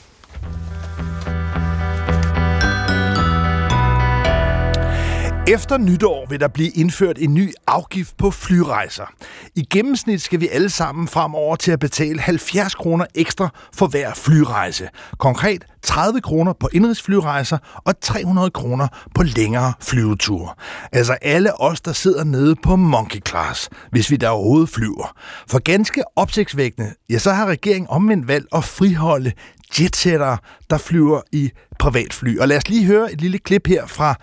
Efter nytår vil der blive indført en ny afgift på flyrejser. I gennemsnit skal vi alle sammen fremover til at betale 70 kroner ekstra for hver flyrejse. Konkret 30 kroner på indrigsflyrejser og 300 kroner på længere flyveture. Altså alle os, der sidder nede på monkey class, hvis vi der overhovedet flyver. For ganske opsigtsvækkende, ja, så har regeringen omvendt valgt at friholde jetsetter, der flyver i privatfly. Og lad os lige høre et lille klip her fra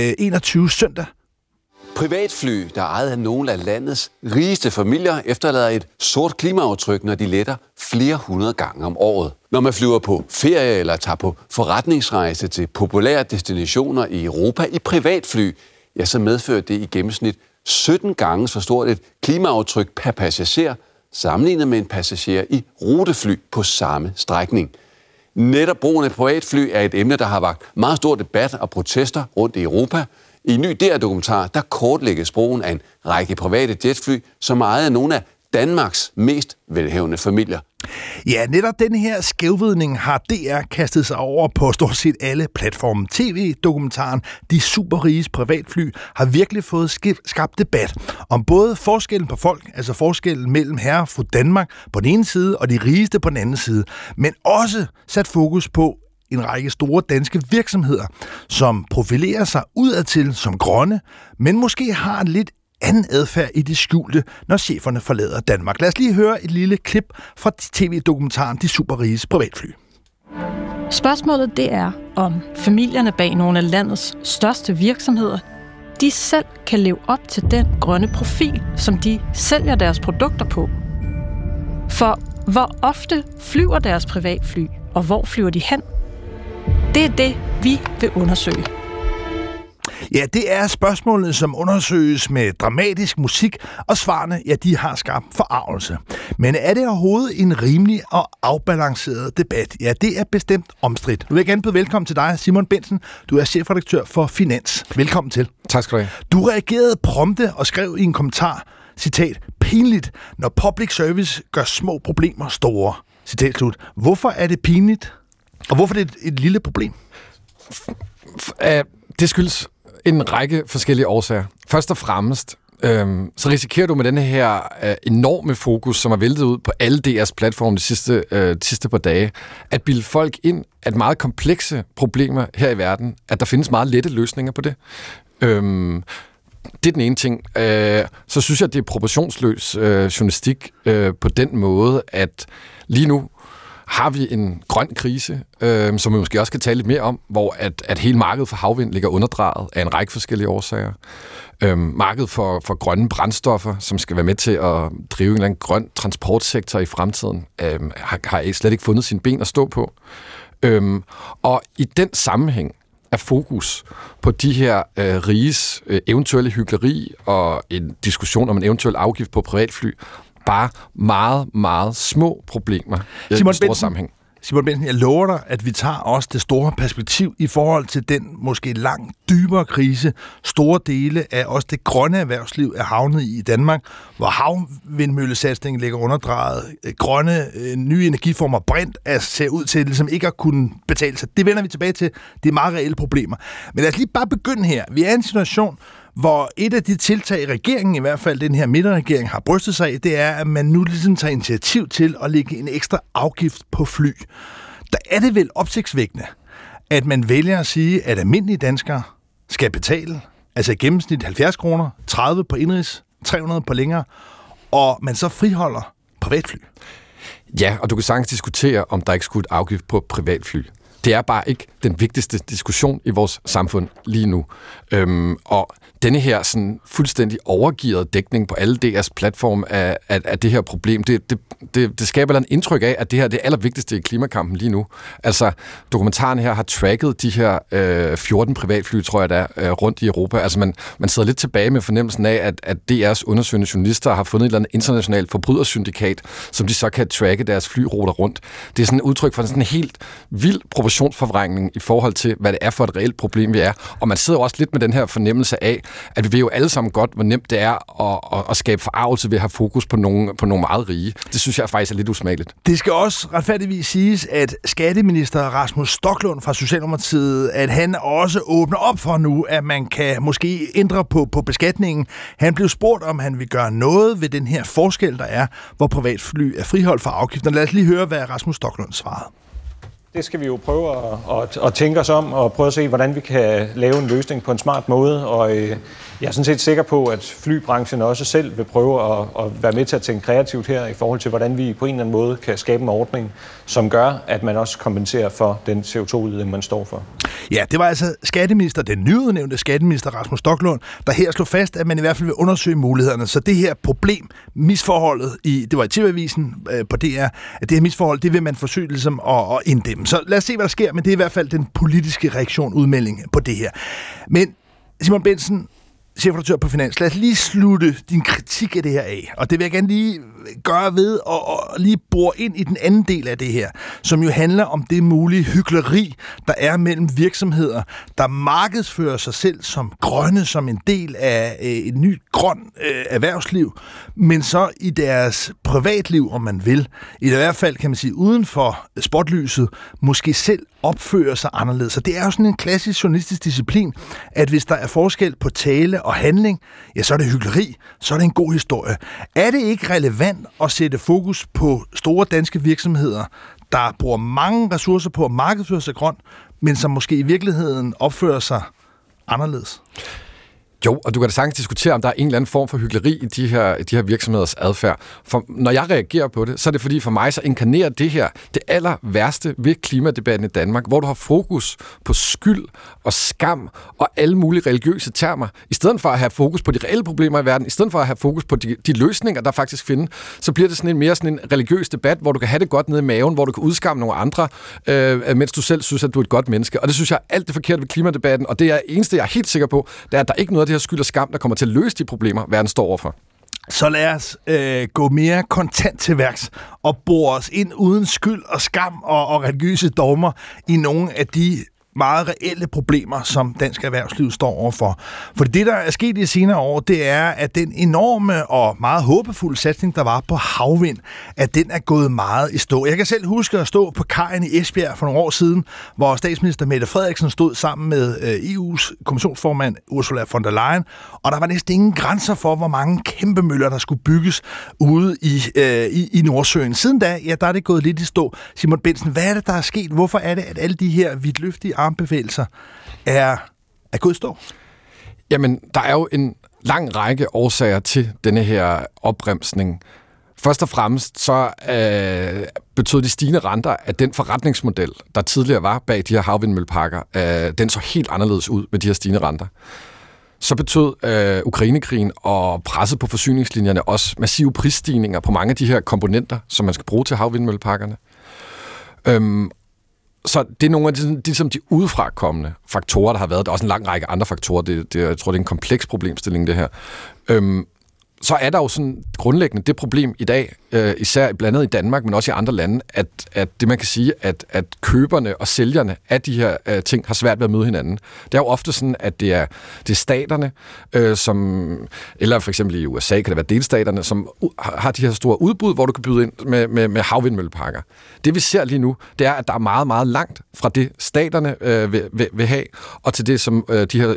21 søndag. Privatfly, der er ejet af nogle af landets rigeste familier, efterlader et sort klimaaftryk, når de letter flere hundrede gange om året. Når man flyver på ferie eller tager på forretningsrejse til populære destinationer i Europa i privatfly, ja, så medfører det i gennemsnit 17 gange så stort et klimaaftryk per passager, sammenlignet med en passager i rutefly på samme strækning. Netop brugen af privatfly er et emne, der har vakt meget stor debat og protester rundt i Europa. I en ny DR-dokumentar, der kortlægges brugen af en række private jetfly, som er ejet af nogle af Danmarks mest velhavende familier. Ja, netop den her skævvidning har DR kastet sig over på stort set alle platforme. TV-dokumentaren De Superriges Privatfly har virkelig fået skabt debat om både forskellen på folk, altså forskellen mellem herre og fru Danmark på den ene side og de rigeste på den anden side, men også sat fokus på en række store danske virksomheder, som profilerer sig udadtil som grønne, men måske har en lidt anden adfærd i det skjulte, når cheferne forlader Danmark. Lad os lige høre et lille klip fra TV-dokumentaren De Superriges Privatfly. Spørgsmålet det er, om familierne bag nogle af landets største virksomheder, de selv kan leve op til den grønne profil, som de sælger deres produkter på. For hvor ofte flyver deres privatfly, og hvor flyver de hen? Det er det, vi vil undersøge. Ja, det er spørgsmålet, som undersøges med dramatisk musik, og svarene, ja, de har skabt forargelse. Men er det overhovedet en rimelig og afbalanceret debat? Ja, det er bestemt omstridt. Nu vil jeg gerne byde velkommen til dig, Simon Bentzen. Du er chefredaktør for Finans. Velkommen til. Tak skal du have. Du reagerede prompte og skrev i en kommentar, citat, pinligt, når public service gør små problemer store. Citat slut. Hvorfor er det pinligt? Og hvorfor er det et lille problem? Det skyldes en række forskellige årsager. Først og fremmest, så risikerer du med denne her enorme fokus, som er væltet ud på alle DR's platforme de sidste par dage, at bilde folk ind, at meget komplekse problemer her i verden, at der findes meget lette løsninger på det. Det er den ene ting. Så synes jeg, at det er proportionsløs journalistik på den måde, at lige nu har vi en grøn krise, som vi måske også kan tale lidt mere om, hvor at hele markedet for havvind ligger underdrejet af en række forskellige årsager. Markedet for grønne brændstoffer, som skal være med til at drive en eller anden grøn transportsektor i fremtiden, har slet ikke fundet sine ben at stå på. Og i den sammenhæng, af fokus på de her riges eventuelle hykleri og en diskussion om en eventuel afgift på privatfly, bare meget, meget små problemer i en stor sammenhæng. Simon Bensen, jeg lover dig, at vi tager også det store perspektiv i forhold til den måske langt dybere krise, store dele af også det grønne erhvervsliv er havnet i Danmark, hvor havvindmøllesatsningen ligger underdrejet, grønne nye energiformer, brint, ser ud til ligesom ikke at kunne betale sig. Det vender vi tilbage til. Det er meget reelle problemer. Men lad os lige bare begynde her. Vi er i en situation, hvor et af de tiltag, regeringen, i hvert fald den her midterregering, har brystet sig af, det er, at man nu ligesom tager initiativ til at lægge en ekstra afgift på fly. Der er det vel opsigtsvækkende, at man vælger at sige, at almindelige danskere skal betale, altså i gennemsnit 70 kroner, 30 på indrigs, 300 på længere, og man så friholder privatfly. Ja, og du kan sagtens diskutere, om der ikke skulle et afgift på privatfly. Det er bare ikke den vigtigste diskussion i vores samfund lige nu. Og denne her sådan fuldstændig overgearede dækning på alle DR's platform af det her problem, det skaber en indtryk af, at det her er det allervigtigste i klimakampen lige nu. Altså, dokumentaren her har tracket de her 14 privatfly, tror jeg, der er rundt i Europa. Altså, man sidder lidt tilbage med fornemmelsen af, at DR's undersøgende journalister har fundet et eller andet internationalt forbrydersyndikat, som de så kan tracke deres flyruter rundt. Det er sådan et udtryk for sådan en helt vild proportionsforvrængning i forhold til, hvad det er for et reelt problem, vi er. Og man sidder også lidt med den her fornemmelse af, at vi ved jo alle sammen godt, hvor nemt det er at skabe forargelse ved at have fokus på nogle meget rige. Det synes jeg faktisk er lidt usmageligt. Det skal også retfærdigvis siges, at skatteminister Rasmus Stoklund fra Socialdemokratiet, at han også åbner op for nu, at man kan måske ændre på beskatningen. Han blev spurgt, om han vil gøre noget ved den her forskel, der er, hvor privatfly er friholdt for afgifter. Lad os lige høre, hvad Rasmus Stoklund svarede. Det skal vi jo prøve at tænke os om og prøve at se, hvordan vi kan lave en løsning på en smart måde. Og jeg er sådan set sikker på, at flybranchen også selv vil prøve at være med til at tænke kreativt her i forhold til, hvordan vi på en eller anden måde kan skabe en ordning, som gør, at man også kompenserer for den CO2-udledning, man står for. Ja, det var altså skatteminister, den nyudnævnte skatteminister Rasmus Stoklund, der her slog fast, at man i hvert fald vil undersøge mulighederne. Så det her problem, misforholdet det var i TV-avisen på DR, at det her misforhold, det vil man forsøge ligesom at inddæmme. Så lad os se, hvad der sker, men det er i hvert fald den politiske reaktion, udmelding på det her. Men Simon Bensen, chefredaktør på Finans, lad os lige slutte din kritik af det her af. Og det vil jeg gerne lige gøre ved og lige bore ind i den anden del af det her, som jo handler om det mulige hykleri, der er mellem virksomheder, der markedsfører sig selv som grønne, som en del af et nyt grøn erhvervsliv, men så i deres privatliv, om man vil, i hvert fald kan man sige uden for spotlyset, måske selv opfører sig anderledes. Så det er jo sådan en klassisk journalistisk disciplin, at hvis der er forskel på tale og handling, ja, så er det hykleri, så er det en god historie. Er det ikke relevant at sætte fokus på store danske virksomheder, der bruger mange ressourcer på at markedsføre sig grønt, men som måske i virkeligheden opfører sig anderledes? Jo, og du kan da sagtens diskutere, om der er en eller anden form for hykleri i de her virksomheders adfærd. For når jeg reagerer på det, så er det fordi for mig, så inkarnerer det her det aller værste ved klimadebatten i Danmark, hvor du har fokus på skyld og skam og alle mulige religiøse termer. I stedet for at have fokus på de reelle problemer i verden, i stedet for at have fokus på de løsninger, der faktisk findes, så bliver det sådan en mere sådan en religiøs debat, hvor du kan have det godt nede i maven, hvor du kan udskamme nogle andre, mens du selv synes, at du er et godt menneske. Og det synes jeg er alt det forkerte ved klimadebatten, og det er eneste, jeg er helt sikker på, det er, at der ikke noget af det her skyld og skam, der kommer til at løse de problemer, verden står overfor. Så lad os gå mere kontant til værks og bore os ind uden skyld og skam og religiøse dogmer i nogle af de meget reelle problemer, som dansk erhvervsliv står overfor. For det, der er sket i de senere år, det er, at den enorme og meget håbefulde satsning, der var på havvind, at den er gået meget i stå. Jeg kan selv huske at stå på kajen i Esbjerg for nogle år siden, hvor statsminister Mette Frederiksen stod sammen med EU's kommissionsformand Ursula von der Leyen, og der var næsten ingen grænser for, hvor mange kæmpe møller, der skulle bygges ude i Nordsøen. Siden da, ja, der er det gået lidt i stå. Simon Bensen, hvad er det, der er sket? Hvorfor er det, at alle de her vidtløftige armbevægelser er gået i stå? Jamen, der er jo en lang række årsager til denne her opbremsning. Først og fremmest så betød de stigende renter, at den forretningsmodel, der tidligere var bag de her havvindmølleparker, den så helt anderledes ud med de her stigende renter. Så betød Ukrainekrigen og presset på forsyningslinjerne også massive prisstigninger på mange af de her komponenter, som man skal bruge til havvindmølleparkerne. Så det er nogle af de udefrakommende faktorer, der har været. Der er også en lang række andre faktorer. Jeg tror, det er en kompleks problemstilling, det her. Så er der jo sådan grundlæggende det problem i dag, især blandt andet i Danmark, men også i andre lande, at det man kan sige, at køberne og sælgerne af de her ting har svært ved at møde hinanden. Det er jo ofte sådan, at det er staterne, eller for eksempel i USA kan det være delstaterne, som har de her store udbud, hvor du kan byde ind med havvindmølleparker. Det vi ser lige nu, det er, at der er meget, meget langt fra det staterne vil have, og til det, som de her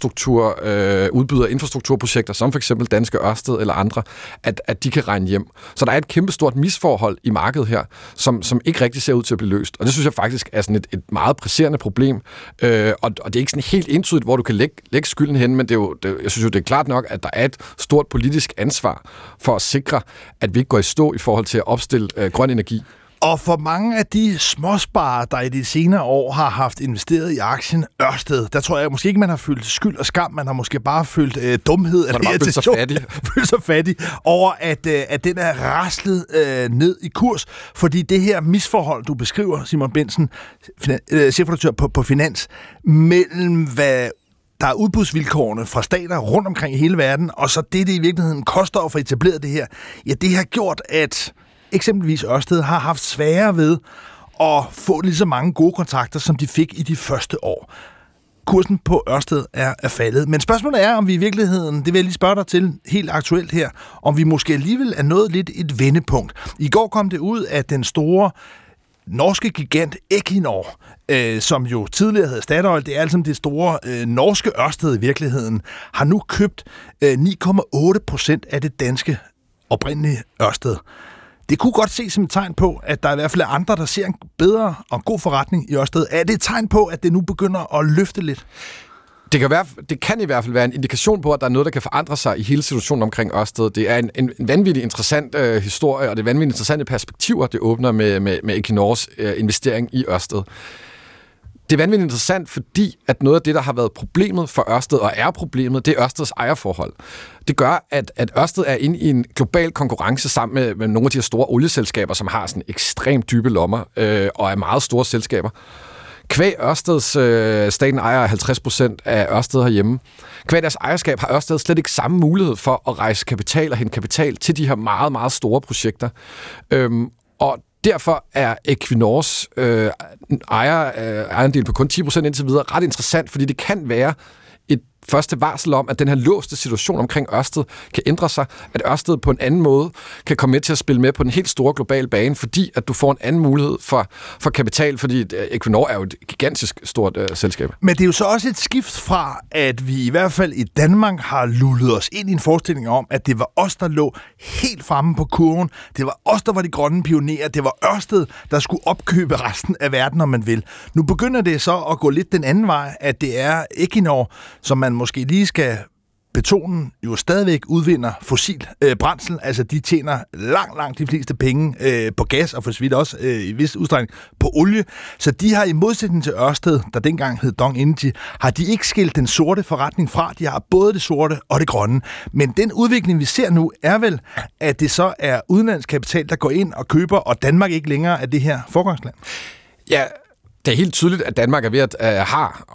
udbyder infrastrukturprojekter, som for eksempel Danske Ørsted eller andre, at de kan regne hjem. Så der er et kæmpestort misforhold i markedet her, som ikke rigtig ser ud til at blive løst. Og det synes jeg faktisk er sådan et meget presserende problem. Og det er ikke sådan helt entydigt, hvor du kan lægge skylden hen, men jeg synes jo, det er klart nok, at der er et stort politisk ansvar for at sikre, at vi ikke går i stå i forhold til at opstille grøn energi. Og for mange af de småsparere, der i de senere år har haft investeret i aktien Ørsted, der tror jeg måske ikke, man har følt skyld og skam, man har måske bare følt dumhed. Man har bare følt sig fattig over, at den er raslet ned i kurs, fordi det her misforhold, du beskriver, Simon Bendtsen, chefredaktør på Finans, mellem hvad der er udbudsvilkårene fra stater rundt omkring i hele verden, og så det i virkeligheden koster at få etableret det her, ja, det har gjort, at eksempelvis Ørsted har haft sværere ved at få lige så mange gode kontrakter, som de fik i de første år. Kursen på Ørsted er faldet. Men spørgsmålet er, om vi i virkeligheden, det vil jeg lige spørge dig til helt aktuelt her, om vi måske alligevel er nået lidt et vendepunkt. I går kom det ud, at den store norske gigant Equinor, som jo tidligere hed Statoil, det er altså det store norske Ørsted i virkeligheden, har nu købt 9,8% af det danske oprindelige Ørsted. Det kunne godt ses som et tegn på, at der er i hvert fald andre, der ser en bedre og god forretning i Ørsted. Er det et tegn på, at det nu begynder at løfte lidt? Det kan i hvert fald være en indikation på, at der er noget, der kan forandre sig i hele situationen omkring Ørsted. Det er en vanvittig interessant historie, og det er vanvittigt interessante perspektiver, det åbner med Equinors investering i Ørsted. Det er vanvittigt interessant, fordi at noget af det, der har været problemet for Ørsted, og er problemet, det er Ørsteds ejerforhold. Det gør, at Ørsted er inde i en global konkurrence sammen med nogle af de her store olieselskaber, som har sådan ekstremt dybe lommer og er meget store selskaber. Kvæg Ørsteds, staten ejer 50% af Ørsted herhjemme. Kvæg deres ejerskab har Ørsted slet ikke samme mulighed for at rejse kapital og hente kapital til de her meget, meget store projekter. Og derfor er Equinors ejerandel på kun 10% indtil videre ret interessant, fordi det kan være et første varsel om, at den her låste situation omkring Ørsted kan ændre sig, at Ørsted på en anden måde kan komme med til at spille med på den helt store globale bane, fordi at du får en anden mulighed for kapital, fordi Equinor er jo et gigantisk stort selskab. Men det er jo så også et skift fra, at vi i hvert fald i Danmark har lullet os ind i en forestilling om, at det var os, der lå helt fremme på kurven. Det var os, der var de grønne pionerer. Det var Ørsted, der skulle opkøbe resten af verden, om man vil. Nu begynder det så at gå lidt den anden vej, at det er Equinor, som man måske lige skal betone, jo stadigvæk udvinder fossil brændsel. Altså, de tjener langt de fleste penge på gas, og for så vidt også i vis udstrækning på olie. Så de har i modsætning til Ørsted, der dengang hed Dong Energy, har de ikke skilt den sorte forretning fra. De har både det sorte og det grønne. Men den udvikling, vi ser nu, er vel, at det så er udenlandsk kapital, der går ind og køber, og Danmark ikke længere er det her foregangsland. Ja, det er helt tydeligt, at Danmark er ved at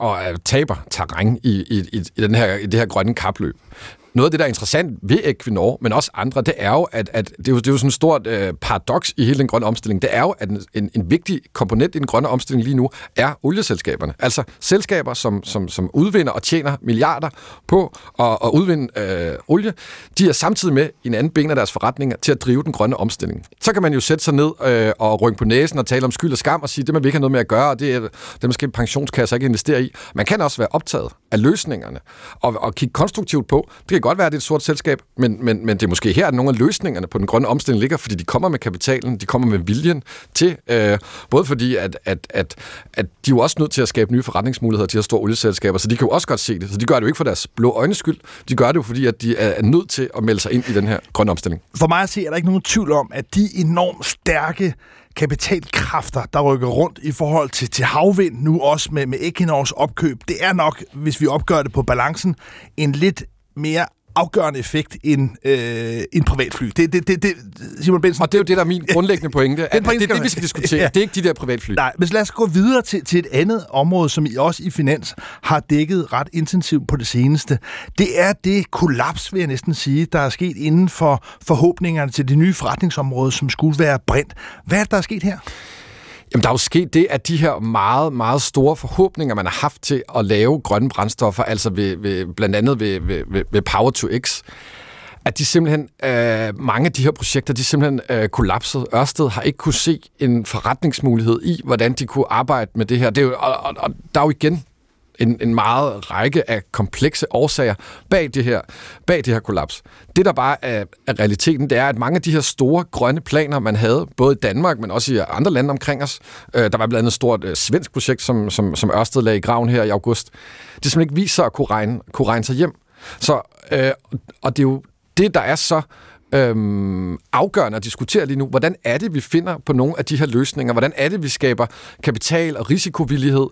taber terræn i det her grønne kapløb. Noget af det, der er interessant ved Equinor, men også andre, det er jo, at det er jo sådan et stort paradoks i hele den grønne omstilling. Det er jo, at en vigtig komponent i den grønne omstilling lige nu er olieselskaberne. Altså selskaber, som udvinder og tjener milliarder på at udvinde olie, de er samtidig med i en anden ben af deres forretninger til at drive den grønne omstilling. Så kan man jo sætte sig ned og rynke på næsen og tale om skyld og skam og sige, det man vil ikke have noget med at gøre, og det er måske pensionskasser ikke investere i. Man kan også være optaget af løsningerne og kigge konstruktivt på. Det kan godt være, at det er et stort selskab, men det er måske her, at nogle af løsningerne på den grønne omstilling ligger, fordi de kommer med kapitalen, de kommer med viljen til, både fordi, at de er jo også nødt til at skabe nye forretningsmuligheder til de her store olieselskaber, så de kan jo også godt se det. Så de gør det jo ikke for deres blå øjnes skyld, de gør det jo, fordi at de er nødt til at melde sig ind i den her grønne omstilling. For mig at se, er der ikke nogen tvivl om, at de enormt stærke kapitalkræfter, der rykker rundt i forhold til havvind, nu også med Equinors opkøb, det er nok, hvis vi opgør det på balancen, en lidt mere afgørende effekt end privatfly. Det, Simon Bendtsen. Og det er jo det, der er min grundlæggende pointe. Det er det, vi skal diskutere. Ja. Det er ikke de der privatfly. Nej, men lad os gå videre til et andet område, som I også i Finans har dækket ret intensivt på det seneste. Det er det kollaps, vil jeg næsten sige, der er sket inden for forhåbningerne til det nye forretningsområde, som skulle være brint. Hvad er det, der er sket her? Jamen, der er jo sket det, at de her meget, meget store forhåbninger, man har haft til at lave grønne brændstoffer, altså blandt andet ved Power-to-X, at de simpelthen, mange af de her projekter, de simpelthen kollapsede. Ørsted har ikke kunne se en forretningsmulighed i, hvordan de kunne arbejde med det her. Det er jo, og der er jo igen en meget række af komplekse årsager bag det her kollaps. Det, der bare er realiteten, det er, at mange af de her store grønne planer, man havde, både i Danmark, men også i andre lande omkring os, der var blandt andet et stort svensk projekt, som Ørsted lagde i graven her i august, det simpelthen ikke viser at kunne regne sig hjem. Så, og det er jo det, der er så afgørende at diskutere lige nu. Hvordan er det, vi finder på nogle af de her løsninger? Hvordan er det, vi skaber kapital og risikovillighed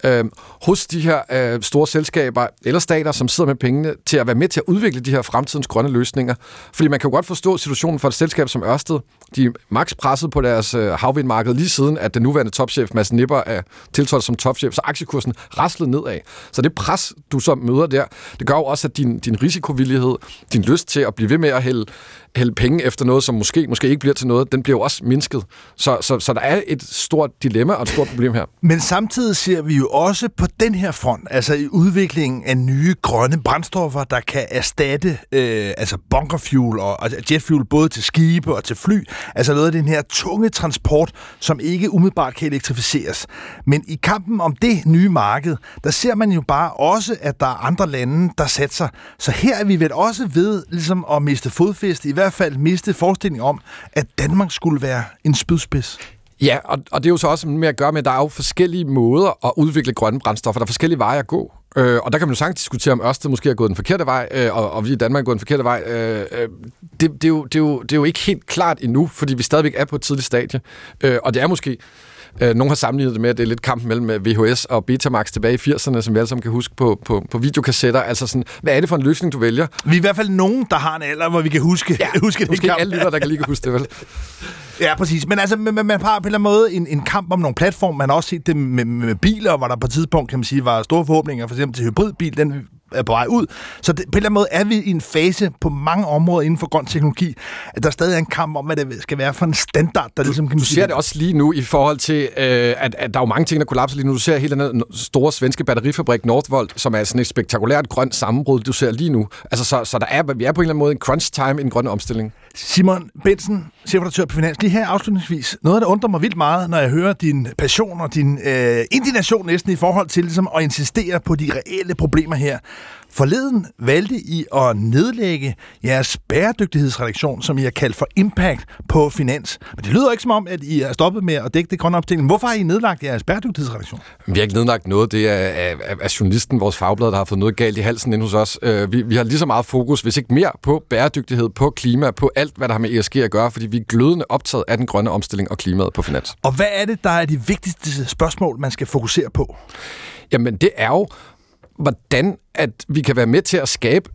hos de her store selskaber eller stater, som sidder med pengene, til at være med til at udvikle de her fremtidens grønne løsninger? Fordi man kan jo godt forstå situationen for et selskab som Ørsted. De er max presset på deres havvindmarked lige siden, at den nuværende topchef, Mads Nipper, er tiltrådt som topchef, så aktiekursen raslede nedad. Så det pres, du så møder der, det gør jo også, at din risikovillighed, din lyst til at blive ved med at hælde penge efter noget, som måske ikke bliver til noget, den bliver jo også mindsket. Så der er et stort dilemma og et stort problem her. Men samtidig ser vi jo også på den her front, altså i udviklingen af nye grønne brændstoffer, der kan erstatte altså bunkerfuel og jetfuel både til skibe og til fly, altså noget af den her tunge transport, som ikke umiddelbart kan elektrificeres. Men i kampen om det nye marked, der ser man jo bare også, at der er andre lande, der satser. Så her er vi vel også ved ligesom at miste fodfæste, i hvert fald miste forestilling om, at Danmark skulle være en spydspids. Ja, og det er jo så også med at gøre med, at der er jo forskellige måder at udvikle grønne brændstoffer. Der er forskellige veje at gå. Og der kan man jo sagtens diskutere, om Ørsted måske har gået den forkerte vej, og vi i Danmark har gået den forkerte vej. Det er jo ikke helt klart endnu, fordi vi stadigvæk er på et tidligt stadie. Og det er måske... Nogle har sammenlignet det med, at det er lidt kamp mellem VHS og Betamax tilbage i 80'erne, som vi alle sammen kan huske på videokassetter. Altså sådan, hvad er det for en løsning, du vælger? Vi er i hvert fald nogen, der har en alder, hvor vi kan huske det. Måske ikke alle lytter, der kan lige huske det, vel? Ja, præcis. Men altså, man har på en eller anden måde en kamp om nogle platforme. Man har også set det med biler, hvor der på et tidspunkt, kan man sige, var store forhåbninger, for eksempel til hybridbil, den er på vej ud. Så på en eller anden måde er vi i en fase på mange områder inden for grøn teknologi, at der stadig er en kamp om, hvad det skal være for en standard, der ligesom kan... Du ser det også lige nu i forhold til, at der er jo mange ting, der kollapser lige nu. Du ser hele den store svenske batterifabrik Northvolt, som er sådan et spektakulært grønt sammenbrud, du ser lige nu. Altså, så der er, vi er på en eller anden måde en crunch time i den grønne omstilling. Simon Bendtsen, chefredaktør på Finans, lige her afslutningsvis. Noget, der undrer mig vildt meget, når jeg hører din passion og din indignation næsten i forhold til ligesom, at insistere på de reelle problemer her. Forleden valgte I at nedlægge jeres bæredygtighedsredaktion, som I har kaldt for Impact på Finans. Men det lyder ikke som om, at I er stoppet med at dække det grønne omstilling. Hvorfor har I nedlagt jeres bæredygtighedsredaktion? Vi har ikke nedlagt noget. Det er journalisten, vores fagblad, der har fået noget galt i halsen inde hos os. Vi har lige så meget fokus, hvis ikke mere, på bæredygtighed, på klima, på alt, hvad der har med ESG at gøre, fordi vi er glødende optaget af den grønne omstilling og klimaet på Finans. Og hvad er det, der er de vigtigste spørgsmål, man skal fokusere på? Jamen, det er jo, hvordan at vi kan være med til at skabe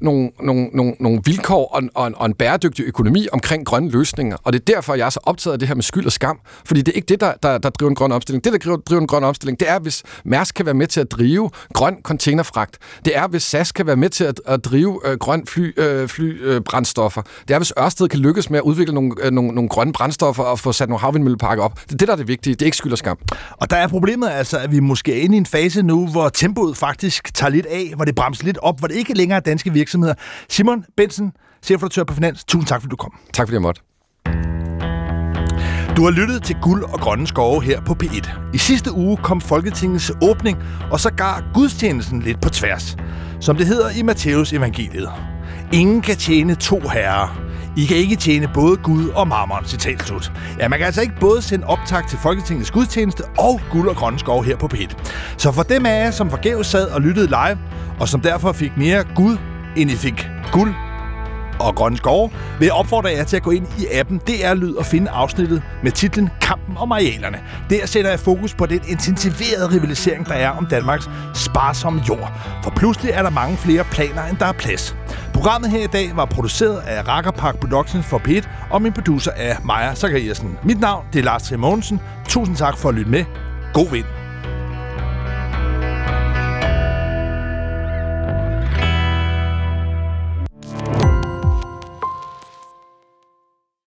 nogle vilkår og en bæredygtig økonomi omkring grønne løsninger. Og det er derfor, jeg er så optaget af det her med skyld og skam. Fordi det er ikke det, der driver en grøn omstilling. Det, der driver en grøn omstilling, det er, hvis Mærsk kan være med til at drive grøn containerfragt. Det er, hvis SAS kan være med til at drive grøn flybrændstoffer. Det er, hvis Ørsted kan lykkes med at udvikle nogle grønne brændstoffer og få sat nogle havvindmølleparker op. Det er det, der er det vigtige. Det er ikke skyld og skam. Og der er problemet altså, at vi måske er inde i en fase nu, hvor tempoet faktisk tager lidt af, hvor det bremser lidt op, hvor det ikke længere er danske virksomheder. Simon Bendtsen, chefredaktør på Finans, tusind tak, fordi du kom. Tak, fordi jeg måtte. Du har lyttet til Guld og Grønne Skove her på P1. I sidste uge kom Folketingets åbning, og sågar gudstjenesten lidt på tværs. Som det hedder i Matteus evangeliet. Ingen kan tjene to herrer. I kan ikke tjene både Gud og mammon, citat slut. Ja, man kan altså ikke både sende optakt til Folketingets gudstjeneste og Guld og Grønne Skove her på P1. Så for dem af jer, som forgæves sad og lyttede live, og som derfor fik mere Gud, end I fik guld og Grønne Skove, vil jeg opfordre jer til at gå ind i appen DR Lyd og finde afsnittet med titlen Kampen om arealerne. Der sætter jeg fokus på den intensiverede rivalisering, der er om Danmarks sparsomme jord. For pludselig er der mange flere planer, end der er plads. Programmet her i dag var produceret af Rakkerpark Productions for P1, og min producer er Maja Zachariasen. Mit navn det er Lars Trier Mogensen. Tusind tak for at lytte med. God vind.